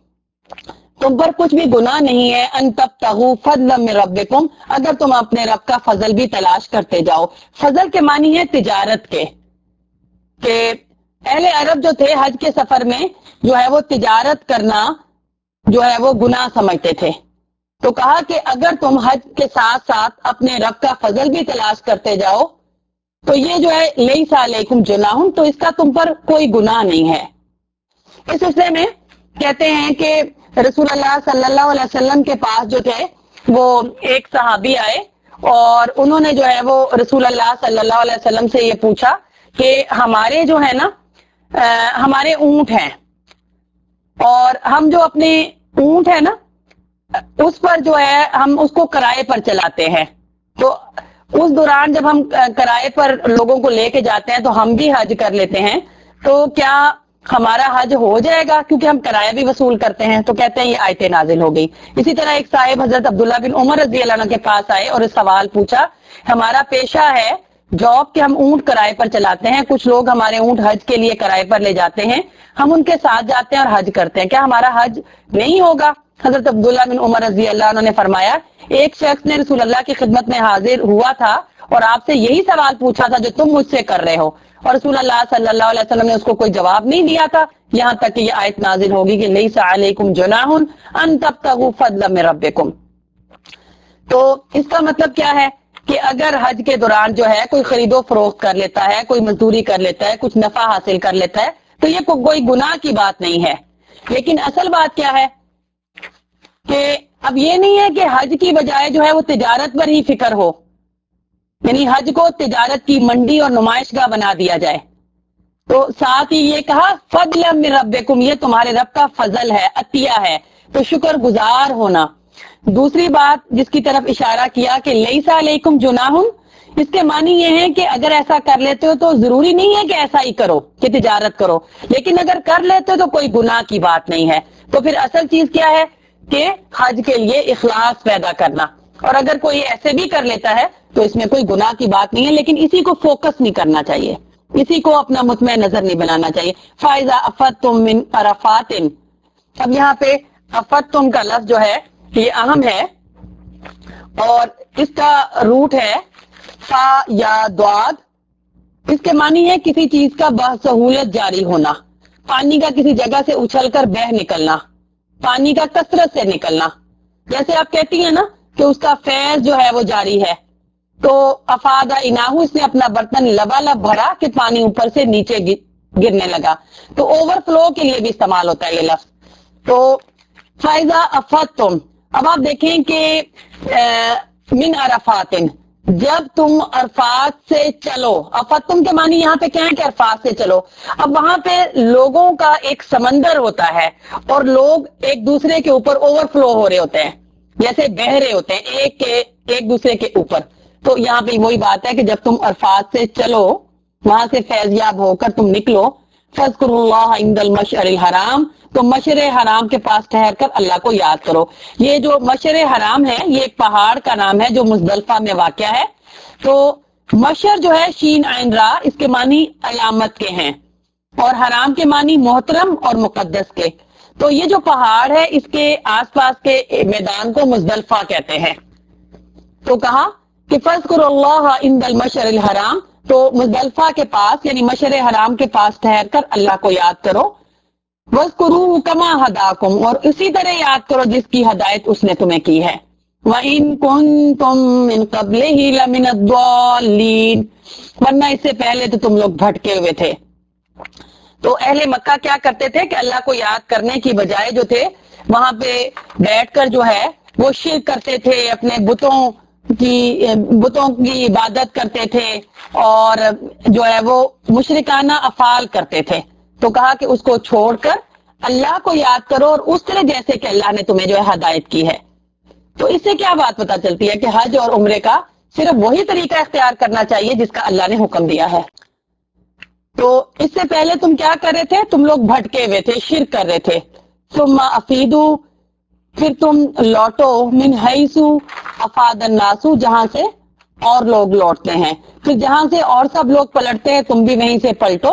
تم پر کچھ بھی گناہ نہیں ہے، ان تبتغوا فضلا من ربکم، اگر تم اپنے رب کا فضل بھی تلاش کرتے جاؤ۔ فضل کے معنی ہے تجارت کے، کہ اہل عرب جو تھے حج کے سفر میں جو ہے وہ تجارت کرنا جو ہے وہ گناہ سمجھتے تھے، تو کہا کہ اگر تم حج کے ساتھ ساتھ اپنے رب کا فضل بھی تلاش کرتے جاؤ تو یہ جو ہے لیسا علیکم جناح، تو اس کا تم پر کوئی گناہ نہیں ہے۔ اس سلسلے میں کہتے ہیں کہ رسول اللہ صلی اللہ علیہ وسلم کے پاس جو تھے وہ ایک صحابی آئے، اور انہوں نے جو ہے وہ رسول اللہ صلی اللہ علیہ وسلم سے یہ پوچھا کہ ہمارے جو ہے نا ہمارے اونٹ ہیں، اور ہم جو اپنے اونٹ ہے نا اس پر جو ہے ہم اس کو کرائے پر چلاتے ہیں، تو اس دوران جب ہم کرائے پر لوگوں کو لے کے جاتے ہیں تو ہم بھی حج کر لیتے ہیں، تو کیا ہمارا حج ہو جائے گا کیونکہ ہم کرایہ بھی وصول کرتے ہیں؟ تو کہتے ہیں یہ آیتیں نازل ہو گئی۔ اسی طرح ایک صاحب حضرت عبداللہ بن عمر رضی اللہ عنہ کے پاس آئے اور اس سوال پوچھا، ہمارا پیشہ ہے جاب کہ ہم اونٹ کرائے پر چلاتے ہیں، کچھ لوگ ہمارے اونٹ حج کے لیے کرائے پر لے جاتے ہیں، ہم ان کے ساتھ جاتے ہیں اور حج کرتے ہیں، کیا ہمارا حج نہیں ہوگا؟ حضرت عبداللہ بن عمر رضی اللہ عنہ نے فرمایا، ایک شخص نے رسول اللہ کی خدمت میں حاضر ہوا تھا اور آپ سے یہی سوال پوچھا تھا جو تم مجھ سے کر رہے ہو، اور رسول اللہ صلی اللہ علیہ وسلم نے اس کو کوئی جواب نہیں دیا تھا، یہاں تک کہ یہ آیت نازل ہوگی کہ لیسا علیکم جناح ان تبتغوا فضلا من ربکم۔ تو اس کا مطلب کیا ہے کہ اگر حج کے دوران جو ہے کوئی خرید و فروخت کر لیتا ہے، کوئی مزدوری کر لیتا ہے، کچھ نفع حاصل کر لیتا ہے تو یہ کوئی گناہ کی بات نہیں ہے، لیکن اصل بات کیا ہے کہ اب یہ نہیں ہے کہ حج کی بجائے جو ہے وہ تجارت پر ہی فکر ہو، یعنی حج کو تجارت کی منڈی اور نمائش گاہ بنا دیا جائے، تو ساتھ ہی یہ کہا فضلا من ربکم، یہ تمہارے رب کا فضل ہے، عطیہ ہے، تو شکر گزار ہونا۔ دوسری بات جس کی طرف اشارہ کیا کہ لیسا علیکم جناح، اس کے معنی یہ ہے کہ اگر ایسا کر لیتے ہو تو ضروری نہیں ہے کہ ایسا ہی کرو کہ تجارت کرو، لیکن اگر کر لیتے ہو تو کوئی گناہ کی بات نہیں ہے۔ تو پھر اصل چیز کیا ہے کہ حج کے لیے اخلاص پیدا کرنا، اور اگر کوئی ایسے بھی کر لیتا ہے تو اس میں کوئی گناہ کی بات نہیں ہے، لیکن اسی کو فوکس نہیں کرنا چاہیے، اسی کو اپنا مطمئن نظر نہیں بنانا چاہیے۔ فَإِذَا أَفَضْتُم مِّنْ عَرَفَاتٍ، اب یہاں پہ افدتم کا لفظ جو ہے یہ اہم ہے، اور اس کا روٹ ہے فا یا دواد، اس کے معنی ہے کسی چیز کا بسہولت جاری ہونا، پانی کا کسی جگہ سے اچھل کر بہ نکلنا، پانی کا کثرت سے نکلنا، جیسے آپ کہتی ہیں نا کہ اس کا فیض جو ہے وہ جاری ہے، تو افادہ اناہو، اس نے اپنا برتن لبالب بھرا کہ پانی اوپر سے نیچے گرنے لگا، تو اوور فلو کے لیے بھی استعمال ہوتا ہے یہ لفظ۔ تو فائزہ افدتم، اب آپ دیکھیں کہ من عرفات، جب تم عرفات سے چلو، افدتم کے معنی یہاں پہ کیا ہے کہ عرفات سے چلو، اب وہاں پہ لوگوں کا ایک سمندر ہوتا ہے اور لوگ ایک دوسرے کے اوپر اوور فلو ہو رہے ہوتے ہیں، جیسے بہ رہے ہوتے ہیں ایک دوسرے کے اوپر، تو یہاں پہ وہی بات ہے کہ جب تم عرفات سے چلو، وہاں سے فیض یاب ہو کر تم نکلو، فاذکروا اللہ عند المشعر الحرام، تو مشعر حرام کے پاس ٹھہر کر اللہ کو یاد کرو۔ یہ جو مشعر حرام ہے یہ ایک پہاڑ کا نام ہے جو مزدلفہ میں واقع ہے، تو مشعر جو ہے شین عین را، اس کے معنی علامت کے ہیں، اور حرام کے معنی محترم اور مقدس کے، تو یہ جو پہاڑ ہے اس کے آس پاس کے میدان کو مزدلفہ کہتے ہیں۔ تو کہا کہ فاذکروا اللہ عند المشعر الحرام، تو مزدلفہ کے پاس یعنی مشعر حرام کے پاس ٹھہر کر اللہ کو یاد کرو، وَاذْكُرُوهُ كَمَا هَدَاكُمْ، اور اسی طرح یاد کرو جس کی ہدایت اس نے تمہیں کی ہے، وَإِن كُنتُم مِّن قَبْلِهِ لَمِنَ الضَّالِّينَ، ورنہ اس سے پہلے تو تم لوگ بھٹکے ہوئے تھے۔ تو اہل مکہ کیا کرتے تھے کہ اللہ کو یاد کرنے کی بجائے جو تھے وہاں پہ بیٹھ کر جو ہے وہ شرک کرتے تھے، اپنے بتوں کی عبادت کرتے تھے، اور جو ہے وہ مشرکانہ افعال کرتے تھے، تو کہا کہ اس کو چھوڑ کر اللہ کو یاد کرو، اور اس طرح جیسے کہ اللہ نے تمہیں جو ہے ہدایت کی ہے۔ تو اس سے کیا بات پتہ چلتی ہے کہ حج اور عمرے کا صرف وہی طریقہ اختیار کرنا چاہیے جس کا اللہ نے حکم دیا ہے۔ تو اس سے پہلے تم کیا کر رہے تھے؟ تم لوگ بھٹکے ہوئے تھے، شرک کر رہے تھے۔ ثم افیدو، پھر تم لوٹو من حیثو افاد الناسو، جہاں سے اور لوگ لوٹتے ہیں، پھر جہاں سے اور سب لوگ پلٹتے ہیں تم بھی وہیں سے پلٹو۔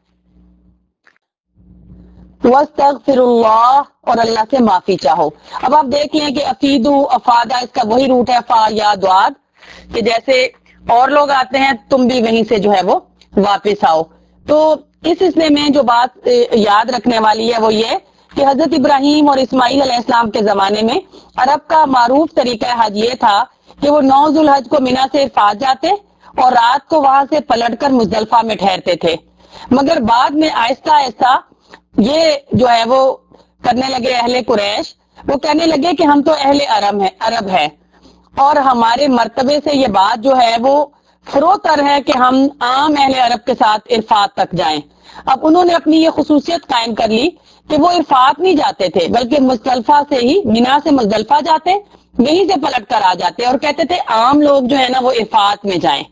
واستغفر اللہ، اور اللہ سے معافی چاہو۔ اب آپ دیکھ لیں کہ افیدو افادہ اس کا وہی روٹ ہے، فا یا دواد، کہ جیسے اور لوگ آتے ہیں تم بھی وہیں سے جو ہے وہ واپس آؤ۔ تو اس سلسلے میں جو بات یاد رکھنے والی ہے وہ یہ کہ حضرت ابراہیم اور اسماعیل علیہ السلام کے زمانے میں عرب کا معروف طریقہ حج یہ تھا کہ وہ 9 ذوالحج کو مینا سے عرفات جاتے اور رات کو وہاں سے پلٹ کر مزدلفہ میں ٹھہرتے تھے، مگر بعد میں آہستہ آہستہ یہ جو ہے وہ کرنے لگے اہل قریش، وہ کہنے لگے کہ ہم تو اہل عرب ہے اور ہمارے مرتبے سے یہ بات جو ہے وہ فروتر ہے کہ ہم عام اہل عرب کے ساتھ عرفات تک جائیں۔ اب انہوں نے اپنی یہ خصوصیت قائم کر لی کہ وہ عرفات نہیں جاتے تھے بلکہ مزدلفہ سے ہی، مینا سے مزدلفہ جاتے، وہیں سے پلٹ کر آ جاتے اور کہتے تھے عام لوگ جو ہے نا وہ عرفات میں جائیں۔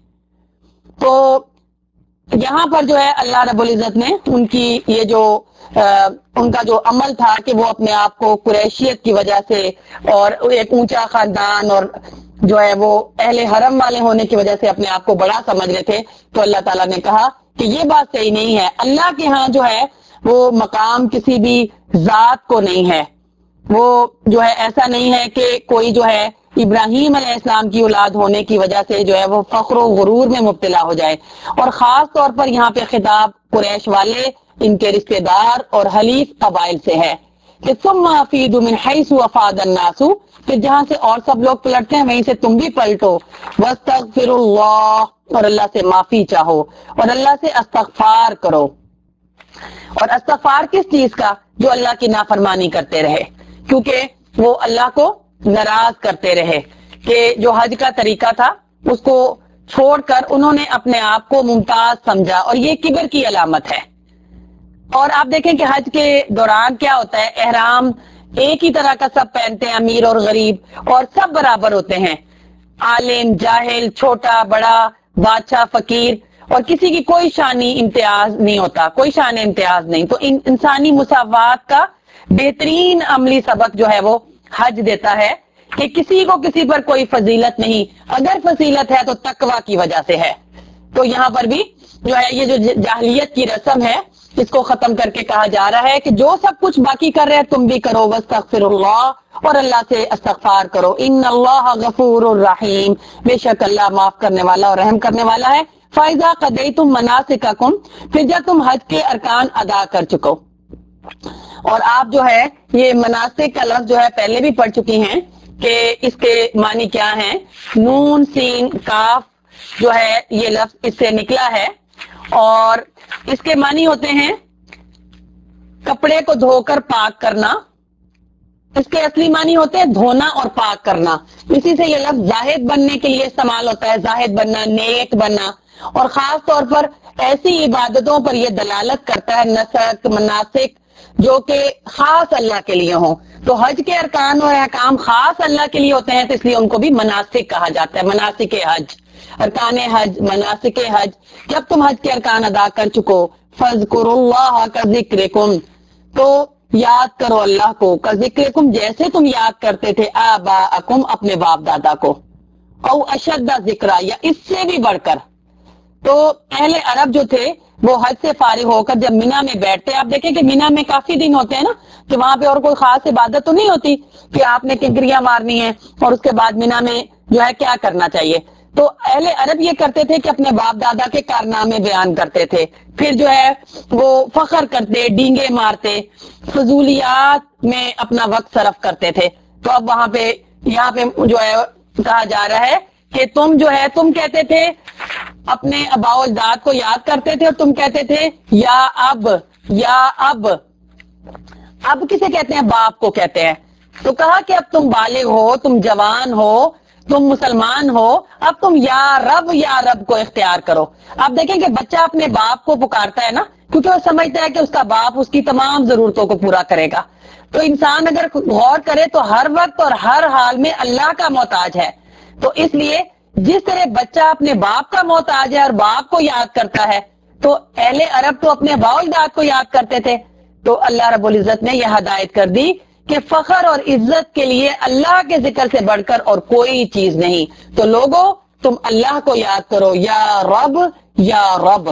تو یہاں پر جو ہے اللہ رب العزت نے ان کی یہ جو ان کا جو عمل تھا کہ وہ اپنے آپ کو قریشیت کی وجہ سے اور ایک اونچا خاندان اور جو ہے وہ اہل حرم والے ہونے کی وجہ سے اپنے آپ کو بڑا سمجھ رہے تھے، تو اللہ تعالیٰ نے کہا کہ یہ بات صحیح نہیں ہے۔ اللہ کے ہاں جو ہے وہ مقام کسی بھی ذات کو نہیں ہے، وہ جو ہے ایسا نہیں ہے کہ کوئی جو ہے ابراہیم علیہ السلام کی اولاد ہونے کی وجہ سے جو ہے وہ فخر و غرور میں مبتلا ہو جائے۔ اور خاص طور پر یہاں پہ خطاب قریش والے، ان کے رشتہ دار اور حلیف قبائل سے ہے کہ ثم افیدوا من حیث افاد الناس، پھر جہاں سے اور سب لوگ پلٹتے ہیں وہیں سے تم بھی پلٹو۔ واستغفر اللہ، اور اللہ سے معافی چاہو اور اللہ سے استغفار کرو۔ اور استغفار کس چیز کا؟ جو اللہ کی نافرمانی کرتے رہے، کیونکہ وہ اللہ کو ناراض کرتے رہے کہ جو حج کا طریقہ تھا اس کو چھوڑ کر انہوں نے اپنے آپ کو ممتاز سمجھا، اور یہ کبر کی علامت ہے۔ اور آپ دیکھیں کہ حج کے دوران کیا ہوتا ہے، احرام ایک ہی طرح کا سب پہنتے ہیں، امیر اور غریب، اور سب برابر ہوتے ہیں، عالم جاہل، چھوٹا بڑا، بادشاہ فقیر، اور کسی کی کوئی شانی امتیاز نہیں ہوتا، کوئی شان امتیاز نہیں۔ تو انسانی مساوات کا بہترین عملی سبق جو ہے وہ حج دیتا ہے کہ کسی کو کسی پر کوئی فضیلت نہیں، اگر فضیلت ہے تو تقوی کی وجہ سے ہے۔ تو یہاں پر بھی جو ہے یہ جو جاہلیت کی رسم ہے اس کو ختم کر کے کہا جا رہا ہے کہ جو سب کچھ باقی کر رہے ہیں تم بھی کرو، واستغفر اللہ، اور اللہ سے استغفار کرو۔ ان اللہ غفور الرحیم، بے شک اللہ معاف کرنے والا اور رحم کرنے والا ہے۔ فَإِذَا قَضَيْتُم مَنَاسِكَكُمْ، پھر جب تم حج کے ارکان ادا کر چکو۔ اور آپ جو ہے یہ مناسک کا لفظ جو ہے پہلے بھی پڑھ چکی ہیں کہ اس کے معنی کیا ہیں۔ نون سین کاف جو ہے یہ لفظ اس سے نکلا ہے اور اس کے معنی ہوتے ہیں کپڑے کو دھو کر پاک کرنا، اس کے اصلی معنی ہوتے ہیں دھونا اور پاک کرنا۔ اسی سے یہ لفظ زاہد بننے کے لیے استعمال ہوتا ہے، زاہد بننا، نیک بننا، اور خاص طور پر ایسی عبادتوں پر یہ دلالت کرتا ہے، نسک مناسک جو کہ خاص اللہ کے لیے ہوں۔ تو حج کے ارکان اور احکام خاص اللہ کے لیے ہوتے ہیں تو اس لیے ان کو بھی مناسک کہا جاتا ہے، مناسک حج، ارکان حج، مناسک حج۔ جب تم حج کے ارکان ادا کر چکو، فَاذْكُرُوا اللَّهَ كَذِكْرِكُمْ، تو یاد کرو اللہ کو، کذکرکم جیسے تم یاد کرتے تھے، آباءکم اپنے باپ دادا کو، او اشد ذکرا یا اس سے بھی بڑھ کر۔ تو اہل عرب جو تھے وہ حج سے فارغ ہو کر جب مینا میں بیٹھتے، آپ دیکھیں کہ مینا میں کافی دن ہوتے ہیں نا، کہ وہاں پہ اور کوئی خاص عبادت تو نہیں ہوتی کہ آپ نے کنکریاں مارنی ہیں اور اس کے بعد مینا میں جو ہے کیا کرنا چاہیے۔ تو اہل عرب یہ کرتے تھے کہ اپنے باپ دادا کے کارنامے بیان کرتے تھے، پھر جو ہے وہ فخر کرتے، ڈینگے مارتے، فضولیات میں اپنا وقت صرف کرتے تھے۔ تو اب وہاں پہ یہاں پہ جو ہے کہا جا رہا ہے کہ تم جو ہے تم کہتے تھے اپنے آباء و اجداد کو یاد کرتے تھے اور تم کہتے تھے یا اب، یا اب کسے کہتے ہیں؟ باپ کو کہتے ہیں۔ تو کہا کہ اب تم بالغ ہو، تم جوان ہو، تم مسلمان ہو، اب تم یا رب کو اختیار کرو۔ آپ دیکھیں کہ بچہ اپنے باپ کو پکارتا ہے نا، کیونکہ وہ سمجھتا ہے کہ اس کا باپ اس کی تمام ضرورتوں کو پورا کرے گا۔ تو انسان اگر غور کرے تو ہر وقت اور ہر حال میں اللہ کا محتاج ہے۔ تو اس لیے جس طرح بچہ اپنے باپ کا محتاج ہے اور باپ کو یاد کرتا ہے، تو اہل عرب تو اپنے باپ و اجداد کو یاد کرتے تھے۔ تو اللہ رب العزت نے یہ ہدایت کر دی کہ فخر اور عزت کے لیے اللہ کے ذکر سے بڑھ کر اور کوئی چیز نہیں۔ تو لوگوں تم اللہ کو یاد کرو، یا رب یا رب،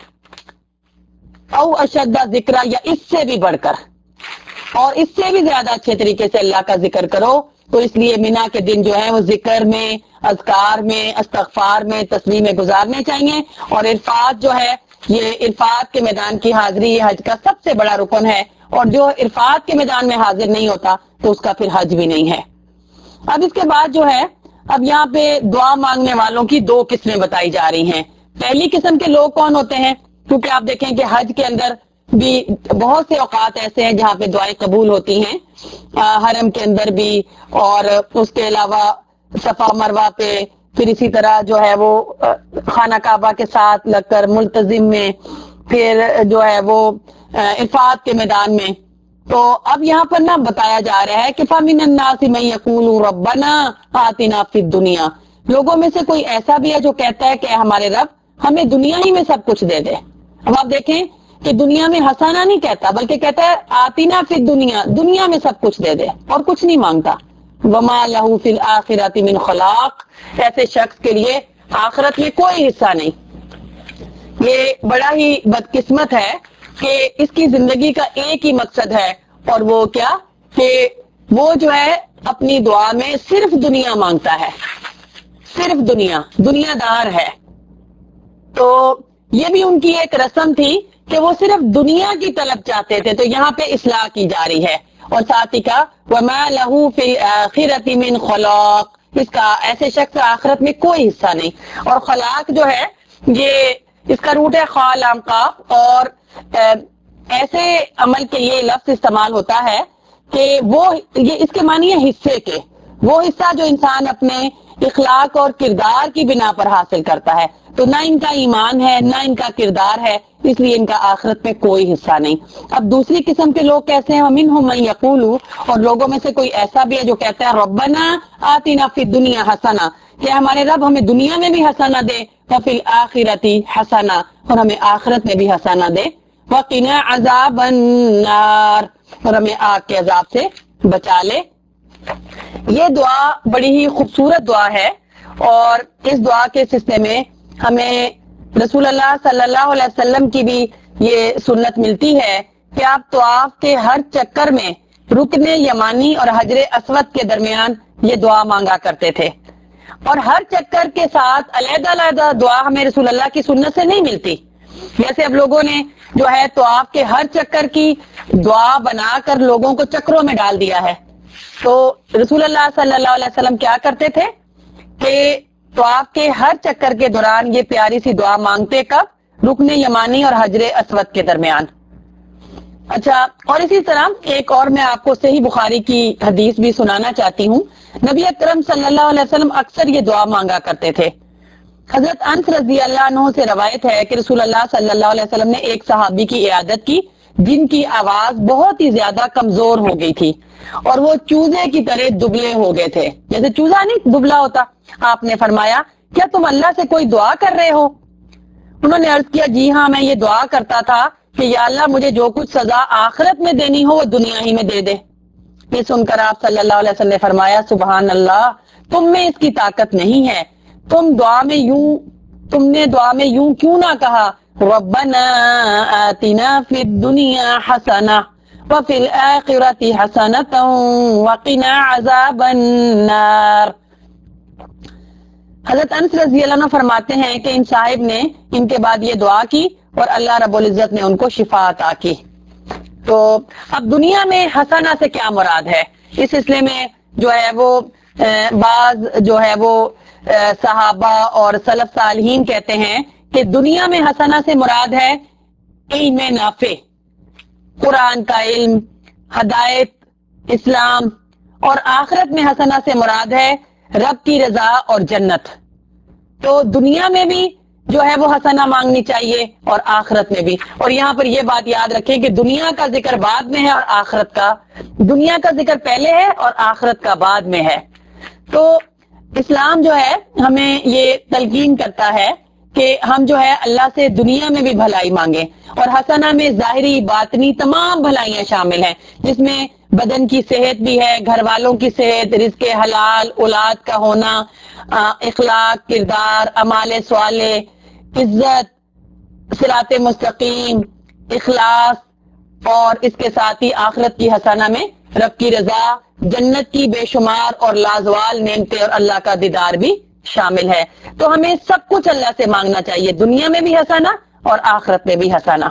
او اشد ذکر، یا اس سے بھی بڑھ کر اور اس سے بھی زیادہ اچھے طریقے سے اللہ کا ذکر کرو۔ تو اس لیے مینا کے دن جو ہے وہ ذکر میں، اذکار میں، استغفار میں، تسبیح میں گزارنے چاہیے۔ اور عرفات جو ہے، یہ عرفات کے میدان کی حاضری یہ حج کا سب سے بڑا رکن ہے، اور جو عرفات کے میدان میں حاضر نہیں ہوتا تو اس کا پھر حج بھی نہیں ہے۔ اب اس کے بعد جو ہے، اب یہاں پہ دعا مانگنے والوں کی دو قسمیں بتائی جا رہی ہیں۔ پہلی قسم کے لوگ کون ہوتے ہیں؟ کیونکہ آپ دیکھیں کہ حج کے اندر بھی بہت سے اوقات ایسے ہیں جہاں پہ دعائیں قبول ہوتی ہیں، حرم کے اندر بھی، اور اس کے علاوہ صفا مروہ پہ، پھر اسی طرح جو ہے وہ خانہ کعبہ کے ساتھ لگ کر ملتزم میں، پھر جو ہے وہ عرفات کے میدان میں۔ تو اب یہاں پر نا بتایا جا رہا ہے کہ فَمِنَ النَّاسِ مَن يَقُولُ رَبَّنَا آتِنَا فِی الدُّنْیَا، لوگوں میں سے کوئی ایسا بھی ہے جو کہتا ہے کہ ہمارے رب ہمیں دنیا ہی میں سب کچھ دے دے۔ اب آپ دیکھیں کہ دنیا میں ہسانا نہیں کہتا، بلکہ کہتا ہے آتینا فی الدنیا، دنیا میں سب کچھ دے دے اور کچھ نہیں مانگتا۔ وَمَا لَهُ فِی الْآخِرَةِ مِنْ خَلَاقٍ، ایسے شخص کے لیے آخرت میں کوئی حصہ نہیں۔ یہ بڑا ہی بدقسمت ہے کہ اس کی زندگی کا ایک ہی مقصد ہے، اور وہ کیا کہ وہ جو ہے اپنی دعا میں صرف دنیا مانگتا ہے، صرف دنیا دار ہے۔ تو یہ بھی ان کی ایک رسم تھی کہ وہ صرف دنیا کی طلب چاہتے تھے، تو یہاں پہ اصلاح کی جا رہی ہے۔ اور ساتھ ہی کا وَمَا لَهُ فِي الْآخِرَةِ مِنْ خَلَاقٍ، اس کا ایسے شخص کا آخرت میں کوئی حصہ نہیں۔ اور خلاق جو ہے یہ اس کا روٹ ہے خا لام قاف، اور ایسے عمل کے لیے لفظ استعمال ہوتا ہے کہ وہ یہ اس کے معنی ہے حصے کے، وہ حصہ جو انسان اپنے اخلاق اور کردار کی بنا پر حاصل کرتا ہے۔ تو نہ ان کا ایمان ہے، نہ ان کا کردار ہے، اس لیے ان کا آخرت میں کوئی حصہ نہیں۔ اب دوسری قسم کے لوگ کیسے ہیں؟ وَمِنْهُم مَن يَقُولُ، اور لوگوں میں سے کوئی ایسا بھی ہے جو کہتا ہے رَبَّنَا آتِنَا فِی الدُّنْیَا حَسَنَةً، کہ ہمارے رب ہمیں دنیا میں بھی حسنہ دے، وَفِی الْآخِرَةِ حَسَنَةً، اور ہمیں آخرت میں بھی حسنہ دے، وَقِنَا عَذَابَ النَّارِ، اور ہمیں آگ کے عذاب سے بچا لے۔ یہ دعا بڑی ہی خوبصورت دعا ہے، اور اس دعا کے سلسلے میں ہمیں رسول اللہ صلی اللہ علیہ وسلم کی بھی یہ سنت ملتی ہے کہ آپ طواف کے ہر چکر میں رکن یمانی اور حجر اسود کے درمیان یہ دعا مانگا کرتے تھے، اور ہر چکر کے ساتھ علیحدہ علیحدہ دعا ہمیں رسول اللہ کی سنت سے نہیں ملتی۔ جیسے اب لوگوں نے جو ہے طواف کے ہر چکر کی دعا بنا کر لوگوں کو چکروں میں ڈال دیا ہے۔ تو رسول اللہ صلی اللہ علیہ وسلم کیا کرتے تھے کہ طواف کے ہر چکر کے دوران یہ پیاری سی دعا مانگتے، کب؟ رکن یمانی اور حجر اسود کے درمیان۔ اچھا، اور اسی طرح ایک اور میں آپ کو صحیح بخاری کی حدیث بھی سنانا چاہتی ہوں۔ نبی اکرم صلی اللہ علیہ وسلم اکثر یہ دعا مانگا کرتے تھے۔ حضرت انس رضی اللہ عنہ سے روایت ہے کہ رسول اللہ صلی اللہ علیہ وسلم نے ایک صحابی کی عیادت کی جن کی آواز بہت ہی زیادہ کمزور ہو گئی تھی، اور وہ چوزے کی طرح دبلے ہو گئے تھے، جیسے چوزا نہیں دبلا ہوتا۔ آپ نے فرمایا کیا تم اللہ سے کوئی دعا کر رہے ہو؟ انہوں نے عرض کیا جی ہاں، میں یہ دعا کرتا تھا کہ یا اللہ مجھے جو کچھ سزا آخرت میں دینی ہو وہ دنیا ہی میں دے دے۔ یہ سن کر آپ صلی اللہ علیہ وسلم نے فرمایا سبحان اللہ، تم میں اس کی طاقت نہیں ہے، تم نے دعا میں یوں کیوں نہ کہا ربنا آتنا فی الدنیا حسنہ وفی الآخرۃ حسنۃ وقنا عذاب النار۔ حضرت انس رضی اللہ عنہ فرماتے ہیں کہ ان صاحب نے ان کے بعد یہ دعا کی اور اللہ رب العزت نے ان کو شفا عطا کی۔ تو اب دنیا میں حسنہ سے کیا مراد ہے؟ اس سلسلے میں جو ہے وہ بعض جو ہے وہ صحابہ اور سلف صالحین کہتے ہیں کہ دنیا میں حسنہ سے مراد ہے علم نافع، قرآن کا علم، ہدایت، اسلام، اور آخرت میں حسنہ سے مراد ہے رب کی رضا اور جنت۔ تو دنیا میں بھی جو ہے وہ حسنہ مانگنی چاہیے اور آخرت میں بھی۔ اور یہاں پر یہ بات یاد رکھیں کہ دنیا کا ذکر بعد میں ہے اور آخرت کا، دنیا کا ذکر پہلے ہے اور آخرت کا بعد میں ہے۔ تو اسلام جو ہے ہمیں یہ تلقین کرتا ہے کہ ہم جو ہے اللہ سے دنیا میں بھی بھلائی مانگیں، اور حسنہ میں ظاہری باطنی تمام بھلائیاں شامل ہیں، جس میں بدن کی صحت بھی ہے، گھر والوں کی صحت، رزق حلال، اولاد کا ہونا، اخلاق، کردار، اعمال صالح، عزت، صراط مستقیم، اخلاص، اور اس کے ساتھ ہی آخرت کی حسنہ میں رب کی رضا، جنت کی بے شمار اور لازوال نعمتیں اور اللہ کا دیدار بھی شامل ہے۔ تو ہمیں سب کچھ اللہ سے مانگنا چاہیے، دنیا میں بھی حسنہ اور آخرت میں بھی حسنہ۔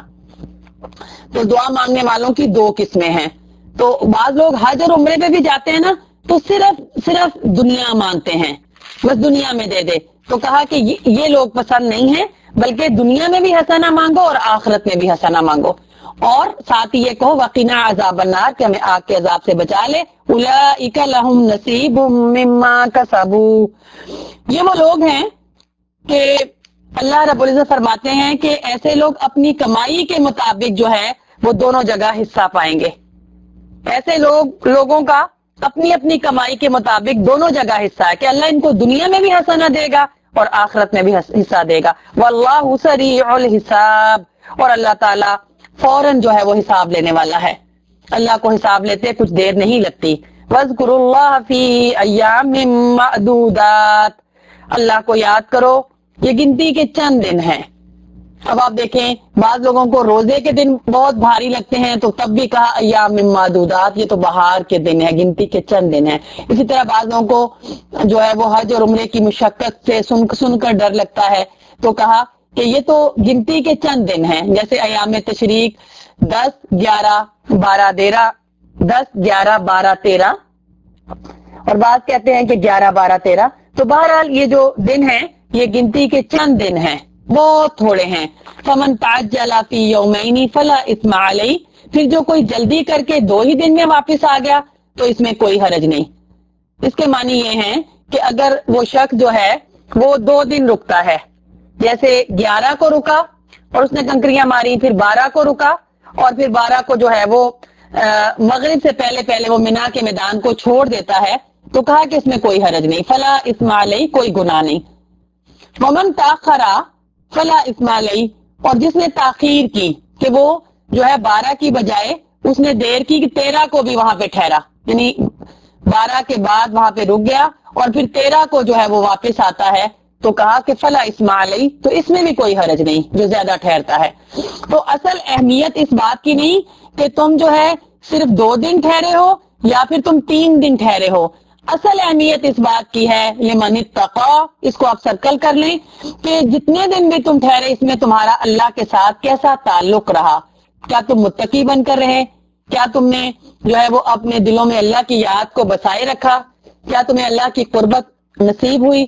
تو دعا مانگنے والوں کی دو قسمیں ہیں۔ تو بعض لوگ حج اور عمرے پہ بھی جاتے ہیں نا، تو صرف دنیا مانگتے ہیں، بس دنیا میں دے دے۔ تو کہا کہ یہ لوگ پسند نہیں ہیں، بلکہ دنیا میں بھی حسنہ مانگو اور آخرت میں بھی حسنہ مانگو، اور ساتھ ہی یہ کہو وقنا عذاب النار، کہ ہمیں آگ کے عذاب سے بچا لے۔ اولئک لہم نصیب مما کسبوا، یہ وہ لوگ ہیں کہ اللہ رب العزت فرماتے ہیں کہ ایسے لوگ اپنی کمائی کے مطابق جو ہے وہ دونوں جگہ حصہ پائیں گے۔ ایسے لوگوں کا اپنی اپنی کمائی کے مطابق دونوں جگہ حصہ ہے کہ اللہ ان کو دنیا میں بھی حسنہ دے گا اور آخرت میں بھی حصہ دے گا۔ واللہ سریع الحساب، اور اللہ تعالیٰ فوراً جو ہے وہ حساب لینے والا ہے، اللہ کو حساب لیتے کچھ دیر نہیں لگتی۔ وَاذْكُرُوا اللَّهَ فِي أَيَّامٍ مَّعْدُودَاتٍ، اللہ کو یاد کرو، یہ گنتی کے چند دن ہیں۔ اب آپ دیکھیں بعض لوگوں کو روزے کے دن بہت بھاری لگتے ہیں، تو تب بھی کہا ایام معدودات، یہ تو بہار کے دن ہے، گنتی کے چند دن ہیں۔ اسی طرح بعض لوگوں کو جو ہے وہ حج اور عمرے کی مشقت سے سن کر ڈر لگتا ہے، تو کہا کہ یہ تو گنتی کے چند دن ہیں، جیسے ایام تشریق 10 11 12 13، 10 11 12 13، اور بعض کہتے ہیں کہ 11 12 13۔ تو بہرحال یہ جو دن ہیں یہ گنتی کے چند دن ہیں، بہت تھوڑے ہیں۔ فمن تعجل فی یومین فلا اثم علیہ، پھر جو کوئی جلدی کر کے 2 ہی دن میں واپس آ گیا تو اس میں کوئی حرج نہیں۔ اس کے معنی یہ ہیں کہ اگر وہ شخص جو ہے وہ 2 دن رکتا ہے، جیسے 11 کو رکا اور اس نے کنکریاں ماری، پھر 12 کو رکا، اور پھر 12 کو جو ہے وہ مغرب سے پہلے وہ مینا کے میدان کو چھوڑ دیتا ہے، تو کہا کہ اس میں کوئی حرج نہیں، فلا اثم علیہ، کوئی گناہ نہیں۔ ومن تاخر فلا اثم علیہ، اور جس نے تاخیر کی کہ وہ جو ہے 12 کی بجائے اس نے دیر کی کہ 13 کو بھی وہاں پہ ٹھہرا، یعنی 12 کے بعد وہاں پہ رک گیا اور پھر 13 کو جو ہے وہ واپس آتا ہے، تو کہا کہ فلا اثم علیہ، تو اس میں بھی کوئی حرج نہیں جو زیادہ ٹھہرتا ہے۔ تو اصل اہمیت اس بات کی نہیں کہ تم جو ہے صرف 2 دن ٹھہرے ہو یا پھر تم 3 دن ٹھہرے ہو، اصل اہمیت اس بات کی ہے لمن اتقا، اس کو آپ سرکل کر لیں کہ جتنے دن بھی تم ٹھہرے اس میں تمہارا اللہ کے ساتھ کیسا تعلق رہا، کیا تم متقی بن کر رہے، کیا تم نے جو ہے وہ اپنے دلوں میں اللہ کی یاد کو بسائے رکھا، کیا تمہیں اللہ کی قربت نصیب ہوئی،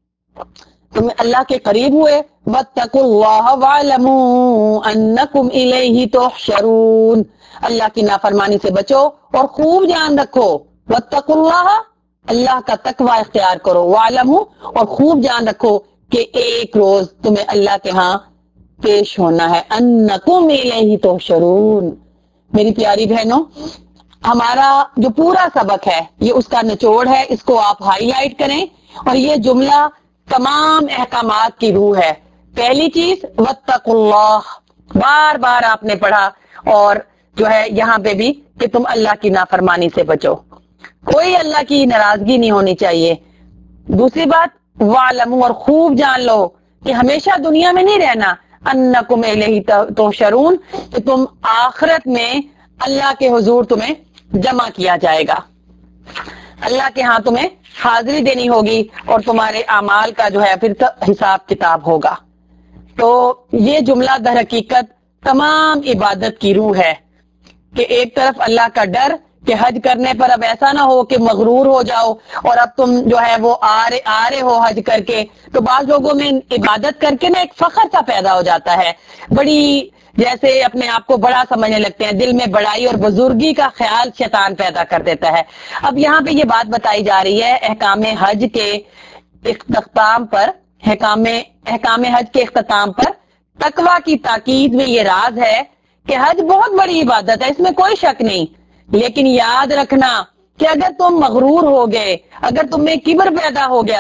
تم اللہ کے قریب ہوئے۔ واتقوا اللہ واعلموا انکم الیہ تحشرون، اللہ کی نافرمانی سے بچو اور خوب جان رکھو، واتقوا اللہ، اللہ کا تقوی اختیار کرو، واعلموا، اور خوب جان رکھو کہ ایک روز تمہیں اللہ کے ہاں پیش ہونا ہے، انکم الیہ تحشرون۔ میری پیاری بہنوں، ہمارا جو پورا سبق ہے یہ اس کا نچوڑ ہے، اس کو آپ ہائی لائٹ کریں، اور یہ جملہ تمام احکامات کی روح ہے۔ پہلی چیز واتقوا اللہ، بار بار آپ نے پڑھا، اور جو ہے یہاں پہ بھی کہ تم اللہ کی نافرمانی سے بچو، کوئی اللہ کی ناراضگی نہیں ہونی چاہیے۔ دوسری بات وَاعْلَمُوا، اور خوب جان لو کہ ہمیشہ دنیا میں نہیں رہنا، انکم الیہ تحشرون، کہ تم آخرت میں اللہ کے حضور تمہیں جمع کیا جائے گا، اللہ کے ہاں تمہیں حاضری دینی ہوگی اور تمہارے اعمال کا جو ہے پھر حساب کتاب ہوگا۔ تو یہ جملہ در حقیقت تمام عبادت کی روح ہے کہ ایک طرف اللہ کا ڈر کہ حج کرنے پر اب ایسا نہ ہو کہ مغرور ہو جاؤ اور اب تم جو ہے وہ آ رہے ہو حج کر کے، تو بعض لوگوں میں عبادت کر کے نا ایک فخر سا پیدا ہو جاتا ہے، بڑی جیسے اپنے آپ کو بڑا سمجھنے لگتے ہیں، دل میں بڑائی اور بزرگی کا خیال شیطان پیدا کر دیتا ہے۔ اب یہاں پہ یہ بات بتائی جا رہی ہے احکام حج کے اختتام پر، احکام حج کے اختتام پر تقوی کی تاکید میں یہ راز ہے کہ حج بہت بڑی عبادت ہے، اس میں کوئی شک نہیں، لیکن یاد رکھنا کہ اگر تم مغرور ہو گئے، اگر تم میں کبر پیدا ہو گیا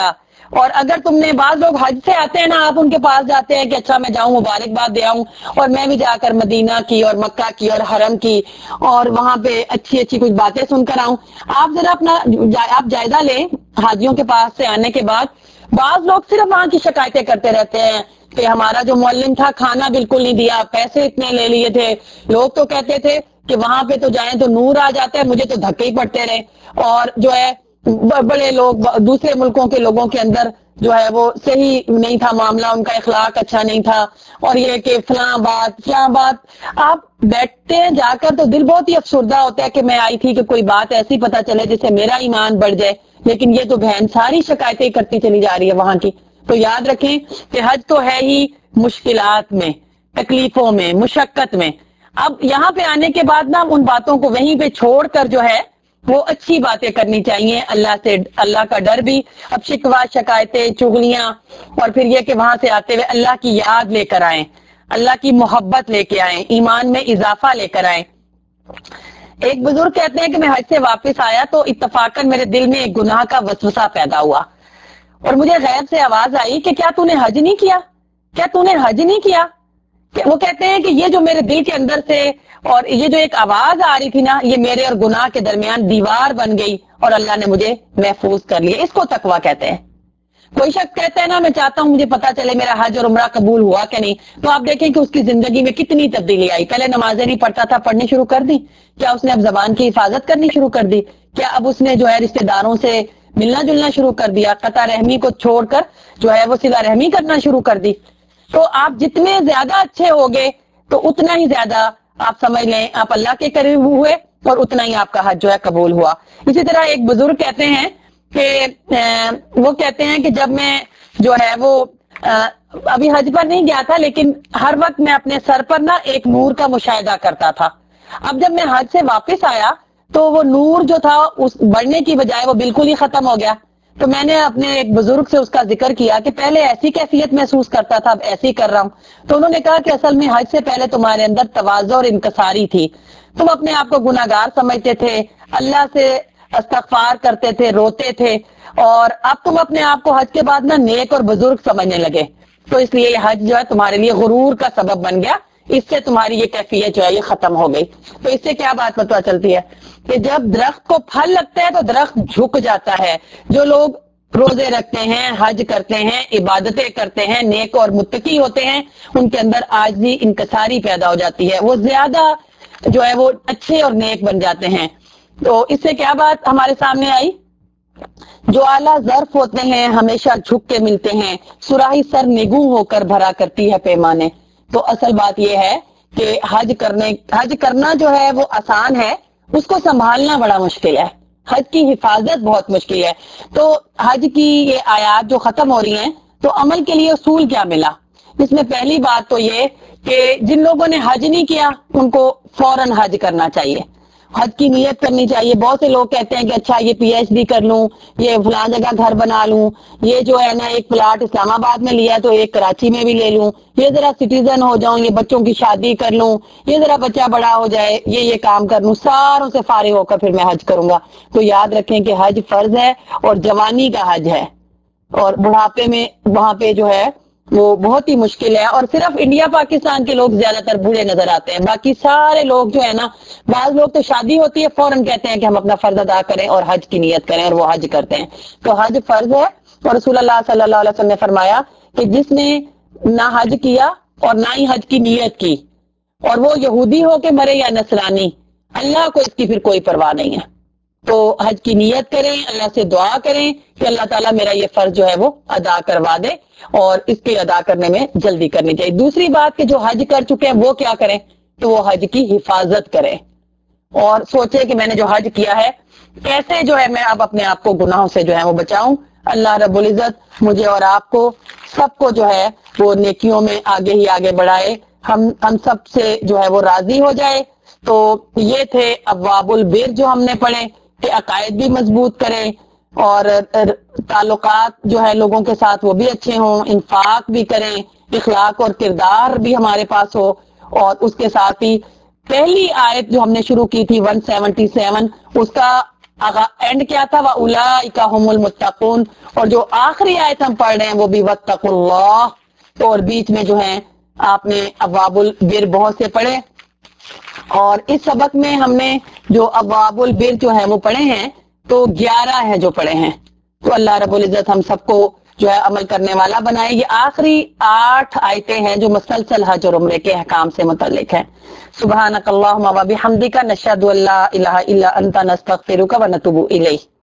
اور اگر تم نے، بعض لوگ حج سے آتے ہیں نا، آپ ان کے پاس جاتے ہیں کہ اچھا میں جاؤں مبارکباد دے آؤں، اور میں بھی جا کر مدینہ کی اور مکہ کی اور حرم کی اور وہاں پہ اچھی اچھی کچھ باتیں سن کر آؤں. آپ ذرا آپ جائزہ لیں حاجیوں کے پاس سے آنے کے بعد. بعض لوگ صرف وہاں کی شکایتیں کرتے رہتے ہیں کہ ہمارا جو معلم تھا کھانا بالکل نہیں دیا، پیسے اتنے لے لیے تھے. لوگ تو کہتے تھے کہ وہاں پہ تو جائیں تو نور آ جاتا ہے، مجھے تو دھکے ہی پڑتے رہے. اور جو ہے بڑے لوگ دوسرے ملکوں کے لوگوں کے اندر جو ہے وہ صحیح نہیں تھا معاملہ، ان کا اخلاق اچھا نہیں تھا. اور یہ کہ فلاں بات آپ بیٹھتے ہیں جا کر تو دل بہت ہی افسردہ ہوتا ہے کہ میں آئی تھی کہ کوئی بات ایسی پتہ چلے جس سے میرا ایمان بڑھ جائے، لیکن یہ تو بہن ساری شکایتیں کرتی چلی جا رہی ہے وہاں کی. تو یاد رکھیں کہ حج تو ہے ہی مشکلات میں، تکلیفوں میں، مشقت میں. اب یہاں پہ آنے کے بعد نا ان باتوں کو وہیں پہ چھوڑ کر جو ہے وہ اچھی باتیں کرنی چاہیے اللہ سے، اللہ کا ڈر بھی. اب شکوہ شکایتیں چغلیاں، اور پھر یہ کہ وہاں سے آتے ہوئے اللہ کی یاد لے کر آئیں، اللہ کی محبت لے کے آئیں، ایمان میں اضافہ لے کر آئیں. ایک بزرگ کہتے ہیں کہ میں حج سے واپس آیا تو اتفاقاً میرے دل میں ایک گناہ کا وسوسہ پیدا ہوا، اور مجھے غیب سے آواز آئی کہ کیا تو نے حج نہیں کیا، کیا تو نے حج نہیں کیا. وہ کہتے ہیں کہ یہ جو میرے دل کے اندر سے اور یہ جو ایک آواز آ رہی تھی نا، یہ میرے اور گناہ کے درمیان دیوار بن گئی اور اللہ نے مجھے محفوظ کر لیا. اس کو تقویٰ کہتے ہیں. کوئی شخص کہتا ہے نا میں چاہتا ہوں مجھے پتا چلے میرا حج اور عمرہ قبول ہوا کہ نہیں، تو آپ دیکھیں کہ اس کی زندگی میں کتنی تبدیلی آئی. پہلے نمازیں نہیں پڑھتا تھا، پڑھنی شروع کر دی. کیا اس نے اب زبان کی حفاظت کرنی شروع کر دی؟ کیا اب اس نے جو ہے رشتہ داروں سے ملنا جلنا شروع کر دیا؟ قطع رحمی کو چھوڑ کر جو ہے وہ صلہ رحمی کرنا شروع کر دی. تو آپ جتنے زیادہ اچھے ہوگے تو اتنا ہی زیادہ آپ سمجھ لیں آپ اللہ کے قریب ہوئے اور اتنا ہی آپ کا حج جو ہے قبول ہوا. اسی طرح ایک بزرگ کہتے ہیں کہ وہ کہتے ہیں کہ جب میں جو ہے وہ ابھی حج پر نہیں گیا تھا، لیکن ہر وقت میں اپنے سر پر نا ایک نور کا مشاہدہ کرتا تھا. اب جب میں حج سے واپس آیا تو وہ نور جو تھا اس بڑھنے کی بجائے وہ بالکل ہی ختم ہو گیا. تو میں نے اپنے ایک بزرگ سے اس کا ذکر کیا کہ پہلے ایسی کیفیت محسوس کرتا تھا، اب ایسی کر رہا ہوں. تو انہوں نے کہا کہ اصل میں حج سے پہلے تمہارے اندر تواضع اور انکساری تھی. تم اپنے آپ کو گناہگار سمجھتے تھے، اللہ سے استغفار کرتے تھے، روتے تھے، اور اب تم اپنے آپ کو حج کے بعد نا نیک اور بزرگ سمجھنے لگے. تو اس لیے یہ حج جو ہے تمہارے لیے غرور کا سبب بن گیا، اس سے تمہاری یہ کیفیت جو ہے یہ ختم ہو گئی. تو اس سے کیا بات پتہ چلتی ہے کہ جب درخت کو پھل لگتا ہے تو درخت جھک جاتا ہے. جو لوگ روزے رکھتے ہیں، حج کرتے ہیں، عبادتیں کرتے ہیں، نیک اور متقی ہوتے ہیں، ان کے اندر عاجزی انکساری پیدا ہو جاتی ہے، وہ زیادہ جو ہے وہ اچھے اور نیک بن جاتے ہیں. تو اس سے کیا بات ہمارے سامنے آئی؟ جو اعلیٰ ظرف ہوتے ہیں ہمیشہ جھک کے ملتے ہیں، سراہی سر نگوں ہو کر بھرا کرتی ہے پیمانے. تو اصل بات یہ ہے کہ حج کرنا جو ہے وہ آسان ہے، اس کو سنبھالنا بڑا مشکل ہے. حج کی حفاظت بہت مشکل ہے. تو حج کی یہ آیات جو ختم ہو رہی ہیں تو عمل کے لیے اصول کیا ملا؟ اس میں پہلی بات تو یہ کہ جن لوگوں نے حج نہیں کیا ان کو فوراً حج کرنا چاہیے، حج کی نیت کرنی چاہیے. بہت سے لوگ کہتے ہیں کہ اچھا یہ پی ایچ ڈی کر لوں، یہ فلاں جگہ گھر بنا لوں، یہ جو ہے نا ایک پلاٹ اسلام آباد میں لیا تو ایک کراچی میں بھی لے لوں، یہ ذرا سٹیزن ہو جاؤں، یہ بچوں کی شادی کر لوں، یہ ذرا بچہ بڑا ہو جائے، یہ کام کر لوں، ساروں سے فارغ ہو کر پھر میں حج کروں گا. تو یاد رکھیں کہ حج فرض ہے اور جوانی کا حج ہے، اور بڑھاپے میں وہاں پہ جو ہے وہ بہت ہی مشکل ہے. اور صرف انڈیا پاکستان کے لوگ زیادہ تر بوڑھے نظر آتے ہیں، باقی سارے لوگ جو ہے نا، بعض لوگ تو شادی ہوتی ہے فوراً کہتے ہیں کہ ہم اپنا فرض ادا کریں اور حج کی نیت کریں، اور وہ حج کرتے ہیں. تو حج فرض ہے، اور رسول اللہ صلی اللہ علیہ وسلم نے فرمایا کہ جس نے نہ حج کیا اور نہ ہی حج کی نیت کی، اور وہ یہودی ہو کے مرے یا نصرانی، اللہ کو اس کی پھر کوئی پرواہ نہیں ہے. تو حج کی نیت کریں، اللہ سے دعا کریں کہ اللہ تعالیٰ میرا یہ فرض جو ہے وہ ادا کروا دے، اور اس کے ادا کرنے میں جلدی کرنی چاہیے. دوسری بات کہ جو حج کر چکے ہیں وہ کیا کریں؟ تو وہ حج کی حفاظت کریں اور سوچے کہ میں نے جو حج کیا ہے کیسے جو ہے میں اب اپنے آپ کو گناہوں سے جو ہے وہ بچاؤں. اللہ رب العزت مجھے اور آپ کو سب کو جو ہے وہ نیکیوں میں آگے ہی آگے بڑھائے، ہم سب سے جو ہے وہ راضی ہو جائے. تو یہ تھے ابواب البر جو ہم نے پڑھے کہ عقائد بھی مضبوط کریں، اور تعلقات جو ہے لوگوں کے ساتھ وہ بھی اچھے ہوں، انفاق بھی کریں، اخلاق اور کردار بھی ہمارے پاس ہو. اور اس کے ساتھ ہی پہلی آیت جو ہم نے شروع کی تھی 177، اس کا اینڈ کیا تھا؟ وَأُولَٰئِکَ هُمُ الْمُتَّقُونَ، اور جو آخری آیت ہم پڑھ رہے ہیں وہ بھی وَاتَّقُوا اللَّهَ، اور بیچ میں جو ہیں آپ نے ابواب البر بہت سے پڑھے، اور اس سبق میں ہم نے جو ابواب البر جو ہے وہ پڑھے ہیں تو 11 ہے جو پڑھے ہیں. تو اللہ رب العزت ہم سب کو جو ہے عمل کرنے والا بنائے. یہ آخری 8 آیتیں ہیں جو مسلسل حج اور عمرے کے احکام سے متعلق ہیں. سبحانک اللہم و بحمدک، نشہد ان لا الہ الا انت، نستغفرک و نتوب الیک.